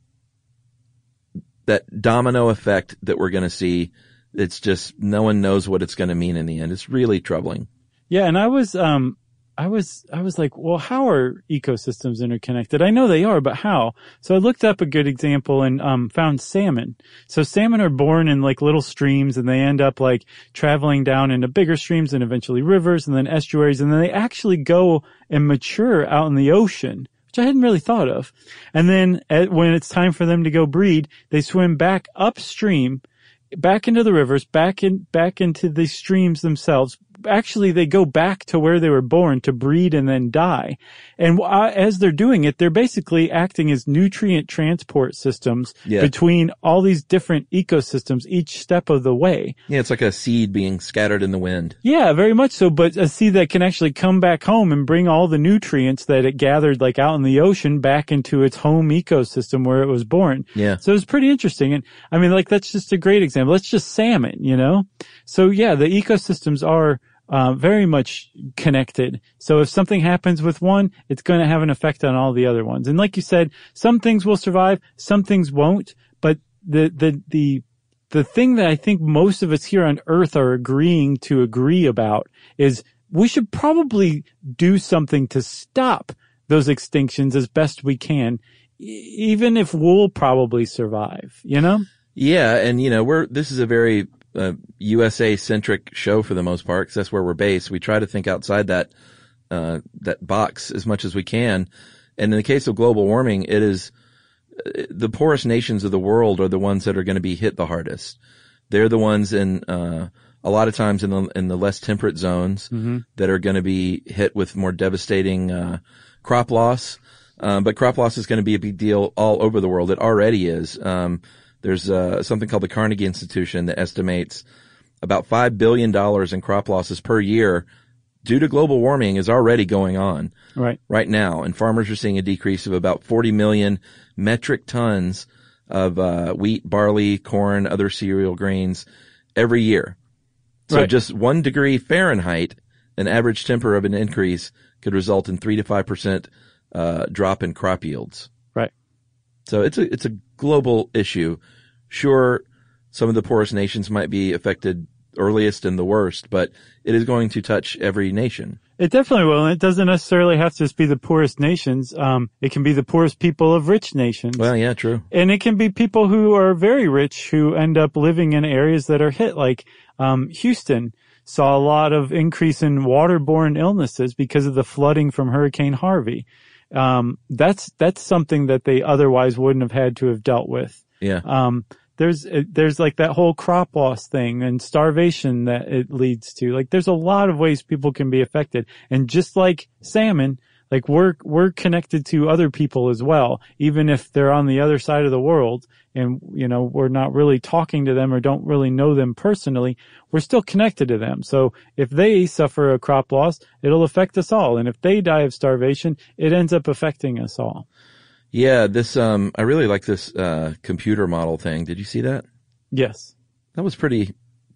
that domino effect that we're going to see. It's just, no one knows what it's going to mean in the end. It's really troubling. Yeah. And I was, um, I was, I was like, well, how are ecosystems interconnected? I know they are, but how? So I looked up a good example and, um, found salmon. So salmon are born in like little streams, and they end up like traveling down into bigger streams and eventually rivers and then estuaries. And then they actually go and mature out in the ocean, which I hadn't really thought of. And then at, when it's time for them to go breed, they swim back upstream, back into the rivers, back in, back into the streams themselves. Actually, they go back to where they were born to breed and then die. And uh, as they're doing it, they're basically acting as nutrient transport systems yeah. between all these different ecosystems each step of the way. Yeah, it's like a seed being scattered in the wind. Yeah, very much so, but a seed that can actually come back home and bring all the nutrients that it gathered like out in the ocean back into its home ecosystem where it was born. Yeah. So it's pretty interesting. And I mean, like, that's just a great example. That's just salmon, you know? So yeah, the ecosystems are Uh, very much connected. So if something happens with one, it's going to have an effect on all the other ones. And like you said, some things will survive, some things won't. But the, the, the, the thing that I think most of us here on Earth are agreeing to agree about is we should probably do something to stop those extinctions as best we can, e- even if we'll probably survive, you know? Yeah. And, you know, we're, this is a very, Uh, U S A-centric show for the most part, because that's where we're based. We try to think outside that, uh, that box as much as we can. And in the case of global warming, it is, uh, the poorest nations of the world are the ones that are going to be hit the hardest. They're the ones in, uh, a lot of times in the, in the less temperate zones mm-hmm. that are going to be hit with more devastating, uh, crop loss. Um, but crop loss is going to be a big deal all over the world. It already is. Um, There's uh, something called the Carnegie Institution that estimates about five billion dollars in crop losses per year due to global warming is already going on right right now. And farmers are seeing a decrease of about forty million metric tons of uh, wheat, barley, corn, other cereal grains every year. So right. just one degree Fahrenheit, an average temperature of an increase, could result in three to five percent uh, drop in crop yields. Right. So it's a, it's a global issue. Sure, some of the poorest nations might be affected earliest and the worst, but it is going to touch every nation. It definitely will. And it doesn't necessarily have to just be the poorest nations. Um, it can be the poorest people of rich nations. Well, yeah, true. And it can be people who are very rich who end up living in areas that are hit, like, um, Houston saw a lot of increase in waterborne illnesses because of the flooding from Hurricane Harvey. Um, that's, that's something that they otherwise wouldn't have had to have dealt with. Yeah. Um, there's, there's like that whole crop loss thing and starvation that it leads to. Like, there's a lot of ways people can be affected. And just like salmon, like we're, we're connected to other people as well, even if they're on the other side of the world and, you know, we're not really talking to them or don't really know them personally. We're still connected to them. So if they suffer a crop loss, it'll affect us all. And if they die of starvation, it ends up affecting us all. Yeah, this, um, I really like this, uh, computer model thing. Did you see that? Yes. That was pretty,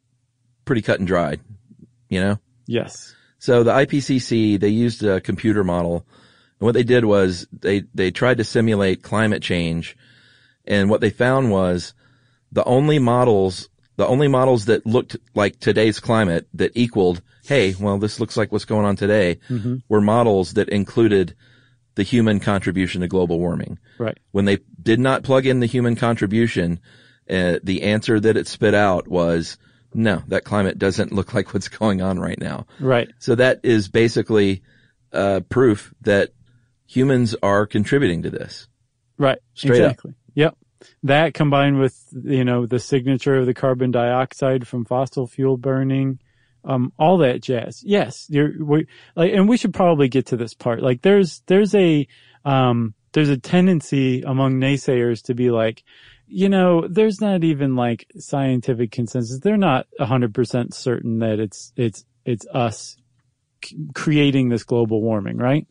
pretty cut and dried, you know? Yes. So the I P C C, they used a computer model, and what they did was they, they tried to simulate climate change, and what they found was the only models, the only models that looked like today's climate that equaled, hey, well, this looks like what's going on today, mm-hmm. were models that included the human contribution to global warming. Right. When they did not plug in the human contribution, uh, the answer that it spit out was, no, that climate doesn't look like what's going on right now. Right. So that is basically uh proof that humans are contributing to this. Right. Straight exactly. up. Yep. That combined with, you know, the signature of the carbon dioxide from fossil fuel burning, um, all that jazz. Yes. You're, we, like, and we should probably get to this part. Like there's, there's a, um, there's a tendency among naysayers to be like, you know, there's not even like scientific consensus. They're not a hundred percent certain that it's, it's, it's us c- creating this global warming, right?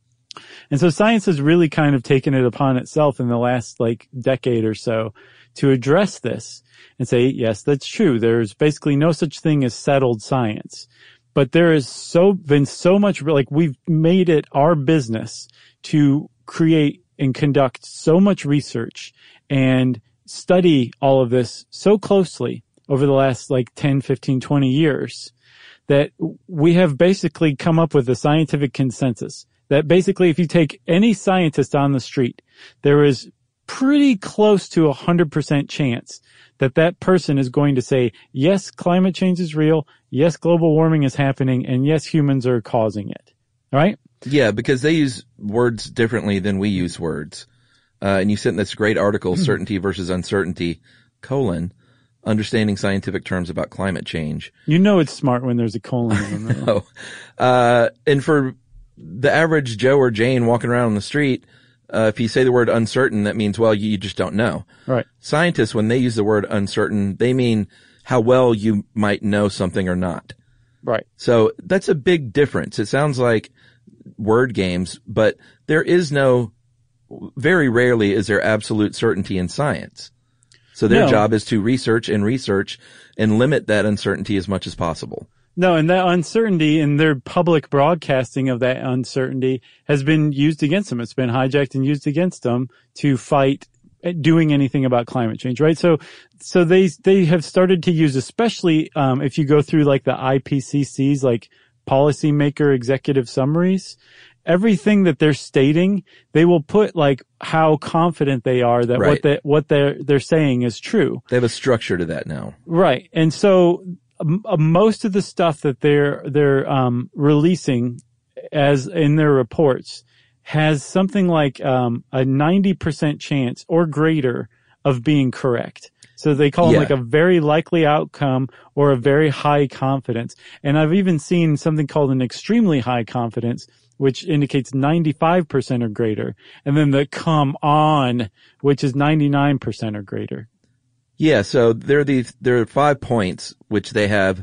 And so science has really kind of taken it upon itself in the last like decade or so to address this and say, yes, that's true. There's basically no such thing as settled science, but there is so been so much, like we've made it our business to create and conduct so much research and study all of this so closely over the last like ten, fifteen, twenty years that we have basically come up with a scientific consensus that basically if you take any scientist on the street, there is pretty close to a hundred percent chance that that person is going to say, yes, climate change is real. Yes, global warming is happening. And yes, humans are causing it. All right. Yeah, because they use words differently than we use words. Uh, and you sent this great article, Certainty versus Uncertainty, colon, Understanding Scientific Terms About Climate Change. You know it's smart when there's a colon in the no. Uh, and for the average Joe or Jane walking around on the street, uh, if you say the word uncertain, that means, well, you, you just don't know. Right. Scientists, when they use the word uncertain, they mean how well you might know something or not. Right. So that's a big difference. It sounds like word games, but there is no, very rarely is there absolute certainty in science. So their no. job is to research and research and limit that uncertainty as much as possible. No, and that uncertainty and their public broadcasting of that uncertainty has been used against them. It's been hijacked and used against them to fight doing anything about climate change, right? So, so they, they have started to use, especially, um, if you go through like the I P C C's, like policymaker executive summaries, everything that they're stating, they will put like how confident they are that right. what they, what they're, they're saying is true. They have a structure to that now. Right. And so, Uh, most of the stuff that they're they're um releasing as in their reports has something like um a ninety percent chance or greater of being correct. So they call yeah. them like a very likely outcome or a very high confidence. And I've even seen something called an extremely high confidence, which indicates ninety-five percent or greater. And then the come on, which is ninety-nine percent or greater. Yeah, so there are these, there are five points which they have,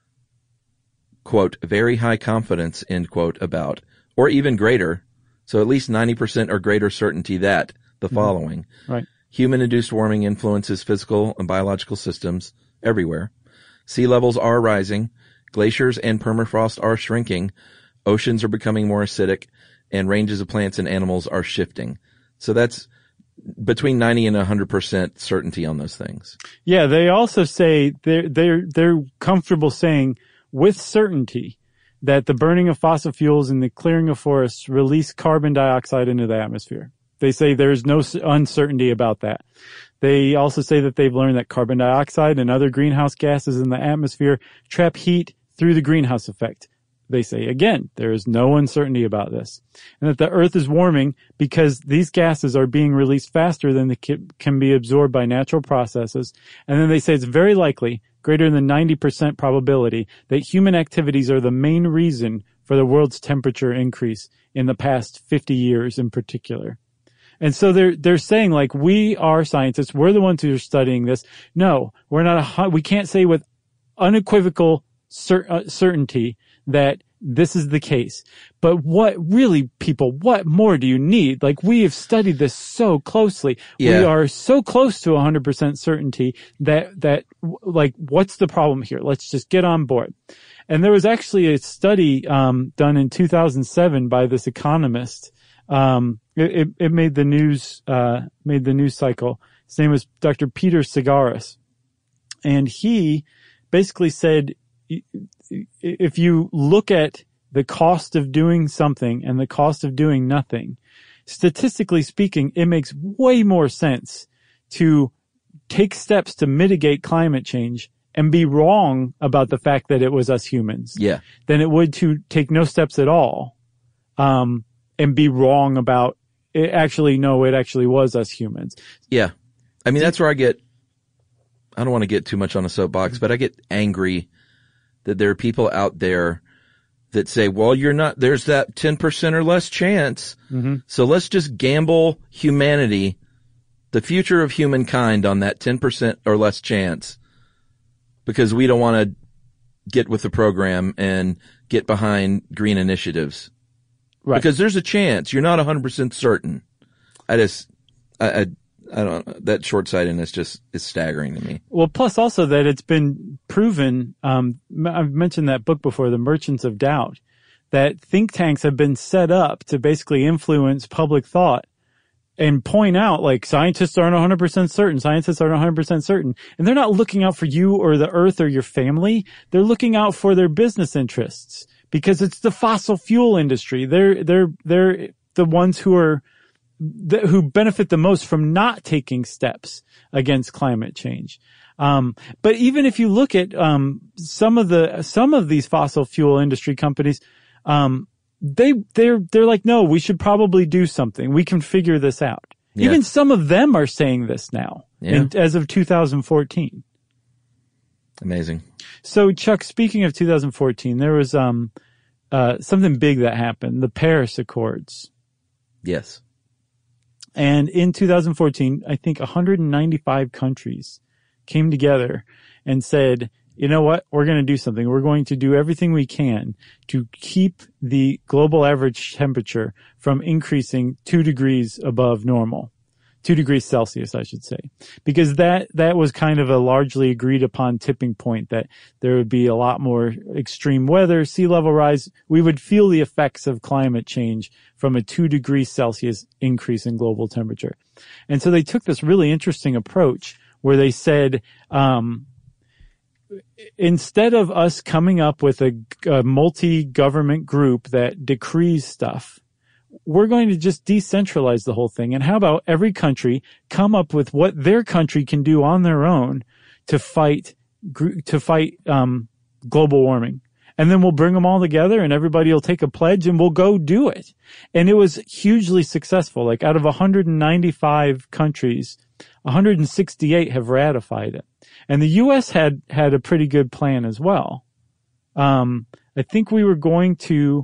quote, very high confidence, end quote, about, or even greater. So at least ninety percent or greater certainty that the following. Mm-hmm. Right. Human-induced warming influences physical and biological systems everywhere. Sea levels are rising. Glaciers and permafrost are shrinking. Oceans are becoming more acidic, and ranges of plants and animals are shifting. So that's between ninety and one hundred percent certainty on those things. Yeah, they also say they're, they're, they're comfortable saying with certainty that the burning of fossil fuels and the clearing of forests release carbon dioxide into the atmosphere. They say there's no uncertainty about that. They also say that they've learned that carbon dioxide and other greenhouse gases in the atmosphere trap heat through the greenhouse effect. They say, again, there is no uncertainty about this. And that the earth is warming because these gases are being released faster than they can be absorbed by natural processes. And then they say it's very likely, greater than ninety percent probability, that human activities are the main reason for the world's temperature increase in the past fifty years in particular. And so they're, they're saying like, we are scientists. We're the ones who are studying this. No, we're not, a, we can't say with unequivocal cer- uh, certainty that this is the case. But what really, people, what more do you need? Like, we have studied this so closely. Yeah. We are so close to one hundred percent certainty that, that, like, what's the problem here? Let's just get on board. And there was actually a study, um, done in two thousand seven by this economist. Um, it, it made the news, uh, made the news cycle. His name was Doctor Peter Sagaris. And he basically said, if you look at the cost of doing something and the cost of doing nothing, statistically speaking, it makes way more sense to take steps to mitigate climate change and be wrong about the fact that it was us humans. Yeah. Than it would to take no steps at all, um, and be wrong about it. Actually, no, it actually was us humans. Yeah. I mean, that's where I get, I don't want to get too much on a soapbox, but I get angry that there are people out there that say, well, you're not, there's that ten percent or less chance. Mm-hmm. So let's just gamble humanity, the future of humankind, on that ten percent or less chance, because we don't want to get with the program and get behind green initiatives. Right. Because there's a chance. You're not one hundred percent certain. I just, I, I, I don't, that short-sightedness just is staggering to me. Well, plus also that it's been proven, um, I've mentioned that book before, The Merchants of Doubt, that think tanks have been set up to basically influence public thought and point out, like, scientists aren't one hundred percent certain, scientists aren't one hundred percent certain. And they're not looking out for you or the earth or your family. They're looking out for their business interests because it's the fossil fuel industry. They're, they're, they're the ones who are, th- who benefit the most from not taking steps against climate change. Um, but even if you look at, um, some of the, some of these fossil fuel industry companies, um, they, they're, they're like, no, we should probably do something. We can figure this out. Yeah. Even some of them are saying this now, Yeah. in, as of two thousand fourteen. Amazing. So, Chuck, speaking of two thousand fourteen, there was, um, uh, something big that happened, the Paris Accords. Yes. And in two thousand fourteen, I think one hundred ninety-five countries came together and said, you know what? We're going to do something. We're going to do everything we can to keep the global average temperature from increasing two degrees above normal. Two degrees Celsius, I should say. Because that, that was kind of a largely agreed upon tipping point, that there would be a lot more extreme weather, sea level rise. We would feel the effects of climate change from a two degrees Celsius increase in global temperature. And so they took this really interesting approach where they said, um, instead of us coming up with a, a multi-government group that decrees stuff, we're going to just decentralize the whole thing. And how about every country come up with what their country can do on their own to fight, to fight, um, global warming. And then we'll bring them all together and everybody will take a pledge and we'll go do it. And it was hugely successful. Like out of one hundred ninety-five countries, one hundred sixty-eight have ratified it. And the U S had, had a pretty good plan as well. Um, I think we were going to,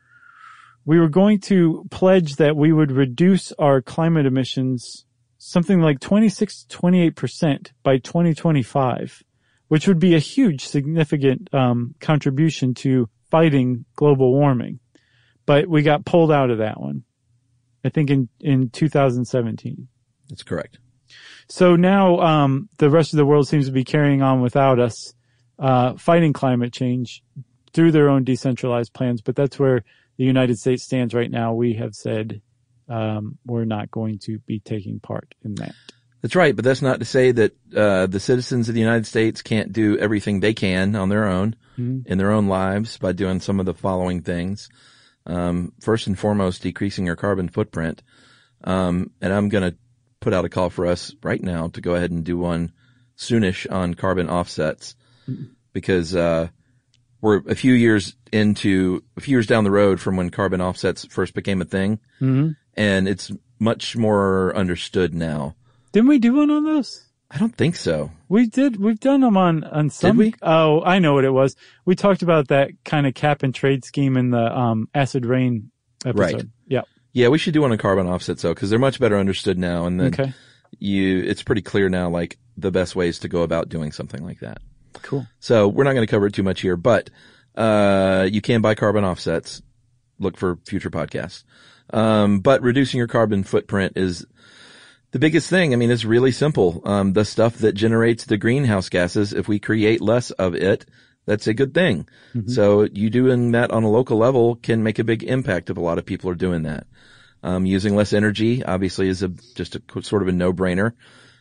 we were going to pledge that we would reduce our climate emissions something like twenty-six to twenty-eight percent by twenty twenty-five, which would be a huge, significant, um, contribution to fighting global warming. But we got pulled out of that one, I think in, in two thousand seventeen. That's correct. So now, um, the rest of the world seems to be carrying on without us, uh, fighting climate change through their own decentralized plans. But that's where the United States stands right now. We have said, um, we're not going to be taking part in that. That's right. But that's not to say that, uh, the citizens of the United States can't do everything they can on their own, mm-hmm. in their own lives by doing some of the following things. Um, first and foremost, decreasing our carbon footprint. Um, and I'm going to put out a call for us right now to go ahead and do one soonish on carbon offsets, because, uh, we're a few years into, a few years down the road from when carbon offsets first became a thing. Mm-hmm. And it's much more understood now. Didn't we do one on those? I don't think so. We did. We've done them on, on some. Did we? Oh, I know what it was. We talked about that kind of cap and trade scheme in the, um, acid rain episode. Right. Yeah. Yeah, we should do one on carbon offsets though, because they're much better understood now. And then okay. you, it's pretty clear now, like the best ways to go about doing something like that. Cool. So we're not going to cover it too much here, but, uh, you can buy carbon offsets. Look for future podcasts. Um, but reducing your carbon footprint is the biggest thing. I mean, it's really simple. Um, the stuff that generates the greenhouse gases, if we create less of it, that's a good thing. Mm-hmm. So you doing that on a local level can make a big impact if a lot of people are doing that. Um, using less energy obviously is a, just a sort of a no-brainer.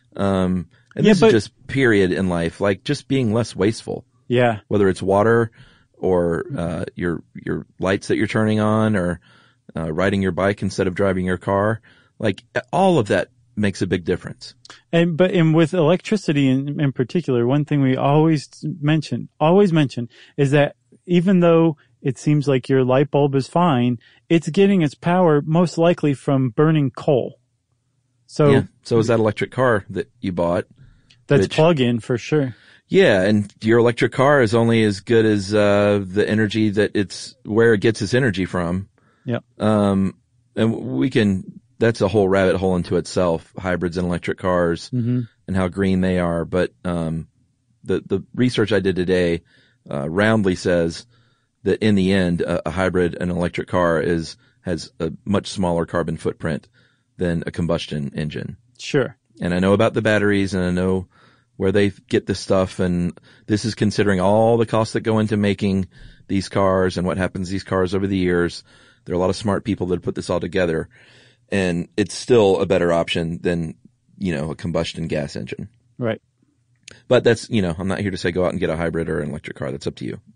Um, and Yeah, this but- is just period in life, like just being less wasteful, Yeah. whether it's water or, uh, your, your lights that you're turning on or, uh, riding your bike instead of driving your car. Like all of that makes a big difference. And, but, and with electricity in, in particular, one thing we always mention, always mention is that even though it seems like your light bulb is fine, it's getting its power most likely from burning coal. So Yeah. So is that electric car that you bought? that's which- plug-in for sure. Yeah, and your electric car is only as good as uh the energy that it's where it gets its energy from. Yep. Um, and we can. That's a whole rabbit hole into itself. Hybrids and electric cars Mm-hmm. and how green they are. But um, the the research I did today uh, roundly says that in the end, a, a hybrid and electric car is has a much smaller carbon footprint than a combustion engine. Sure. And I know about the batteries and I know where they get this stuff. And this is considering all the costs that go into making these cars and what happens to these cars over the years. There are a lot of smart people that put this all together, and it's still a better option than, you know, a combustion gas engine. Right. But that's, you know, I'm not here to say go out and get a hybrid or an electric car. That's up to you.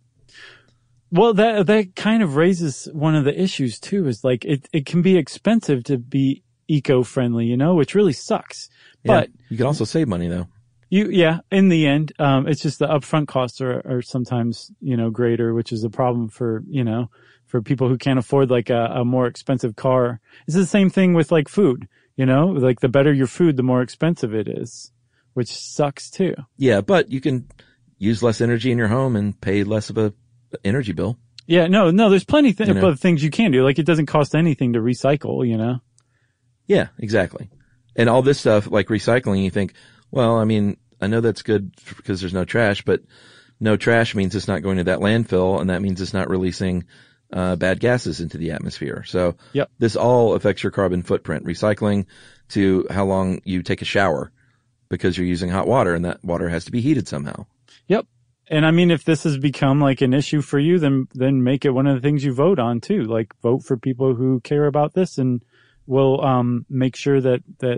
Well, that, that kind of raises one of the issues too, is like it, it can be expensive to be eco-friendly, you know, which really sucks. But Yeah. You can also save money though. you, yeah, in the end, um, it's just the upfront costs are, are sometimes, you know, greater, which is a problem for, you know, for people who can't afford like a, a more expensive car. It's the same thing with like food, you know, like the better your food, the more expensive it is, which sucks too. Yeah, but you can use less energy in your home and pay less of a energy bill. Yeah, no, no, there's plenty th- You know. of things you can do. Like it doesn't cost anything to recycle, you know? Yeah, exactly. And all this stuff, like recycling, you think, well, I mean, I know that's good because there's no trash, but no trash means it's not going to that landfill, and that means it's not releasing uh bad gases into the atmosphere. So Yep. this all affects your carbon footprint. Recycling to how long you take a shower because you're using hot water, and that water has to be heated somehow. Yep. And I mean, if this has become like an issue for you, then, then make it one of the things you vote on too. Like vote for people who care about this and will, um, make sure that, that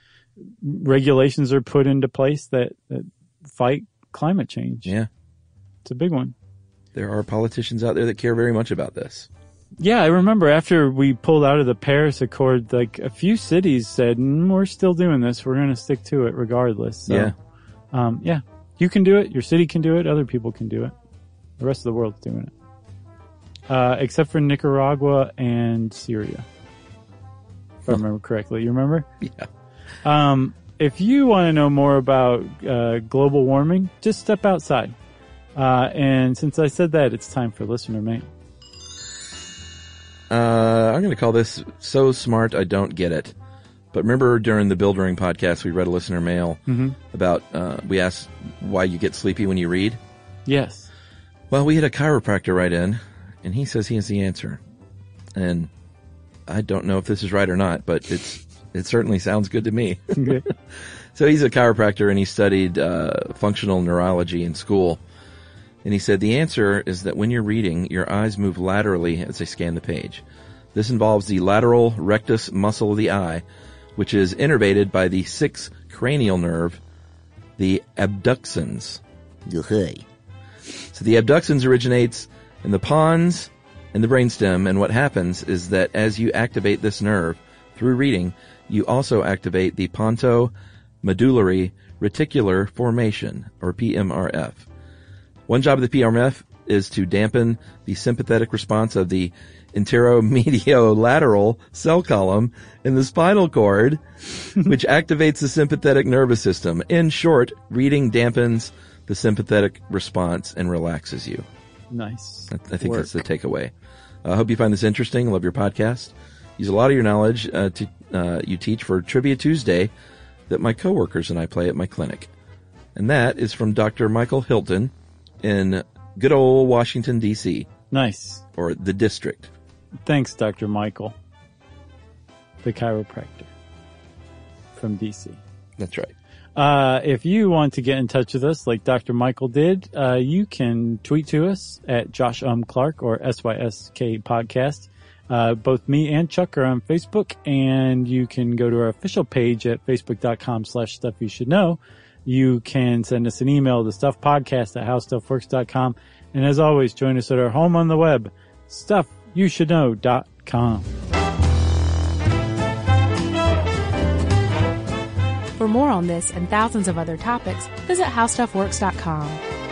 regulations are put into place that, that fight climate change. Yeah. It's a big one. There are politicians out there that care very much about this. Yeah, I remember after we pulled out of the Paris Accord, like a few cities said, mm, we're still doing this. We're going to stick to it regardless. So, Yeah. Um, yeah, you can do it. Your city can do it. Other people can do it. The rest of the world's doing it. Uh, except for Nicaragua and Syria. If I remember correctly. You remember? Yeah. Um, if you want to know more about, uh, global warming, just step outside. Uh, and since I said that, it's time for listener mail. Uh, I'm going to call this So Smart I Don't Get It. But remember during the Build Ring podcast, we read a listener mail Mm-hmm. about, uh, we asked why you get sleepy when you read. Yes. Well, we had a chiropractor write in, and he says he has the answer. And I don't know if this is right or not, but it's, it certainly sounds good to me. Okay. So he's a chiropractor and he studied, uh, functional neurology in school. And he said the answer is that when you're reading, your eyes move laterally as they scan the page. This involves the lateral rectus muscle of the eye, which is innervated by the sixth cranial nerve, the abducens. So the abducens originates in the pons and the brainstem, and what happens is that as you activate this nerve through reading, you also activate the ponto-medullary reticular formation, or P M R F. One job of the P M R F is to dampen the sympathetic response of the interomediolateral cell column in the spinal cord, which activates the sympathetic nervous system. In short, reading dampens the sympathetic response and relaxes you. Nice. I, I think work. that's the takeaway. I uh, hope you find this interesting. Love your podcast. Use a lot of your knowledge uh, to uh, you teach for Trivia Tuesday that my coworkers and I play at my clinic. And that is from Doctor Michael Hilton in good old Washington, D C Nice. or the district. Thanks, Doctor Michael, the chiropractor from D C. That's right. Uh, if you want to get in touch with us like Doctor Michael did, uh, you can tweet to us at Josh Um Clark or S Y S K Podcast. Uh, both me and Chuck are on Facebook, and you can go to our official page at facebook.com slash stuff you should know. You can send us an email to stuffpodcast at howstuffworks dot com. And as always, join us at our home on the web, stuff you should know dot com. For more on this and thousands of other topics, visit how stuff works dot com.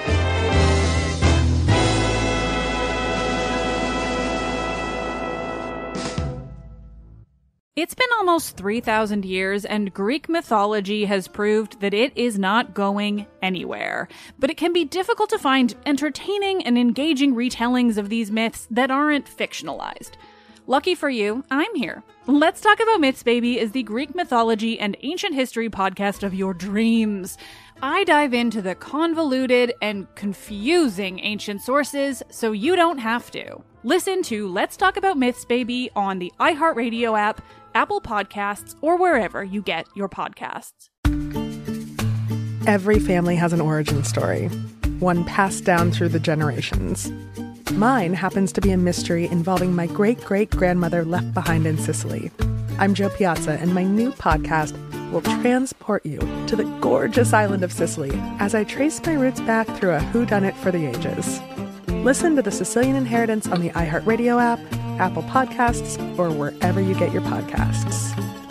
It's been almost three thousand years, and Greek mythology has proved that it is not going anywhere. But it can be difficult to find entertaining and engaging retellings of these myths that aren't fictionalized. Lucky for you, I'm here. Let's Talk About Myths, Baby is the Greek mythology and ancient history podcast of your dreams. I dive into the convoluted and confusing ancient sources so you don't have to. Listen to Let's Talk About Myths, Baby on the iHeartRadio app, Apple Podcasts, or wherever you get your podcasts. Every family has an origin story, one passed down through the generations. Mine happens to be a mystery involving my great-great-grandmother left behind in Sicily. I'm Jo Piazza, and my new podcast will transport you to the gorgeous island of Sicily as I trace my roots back through a whodunit for the ages. Listen to The Sicilian Inheritance on the iHeartRadio app, Apple Podcasts, or wherever you get your podcasts.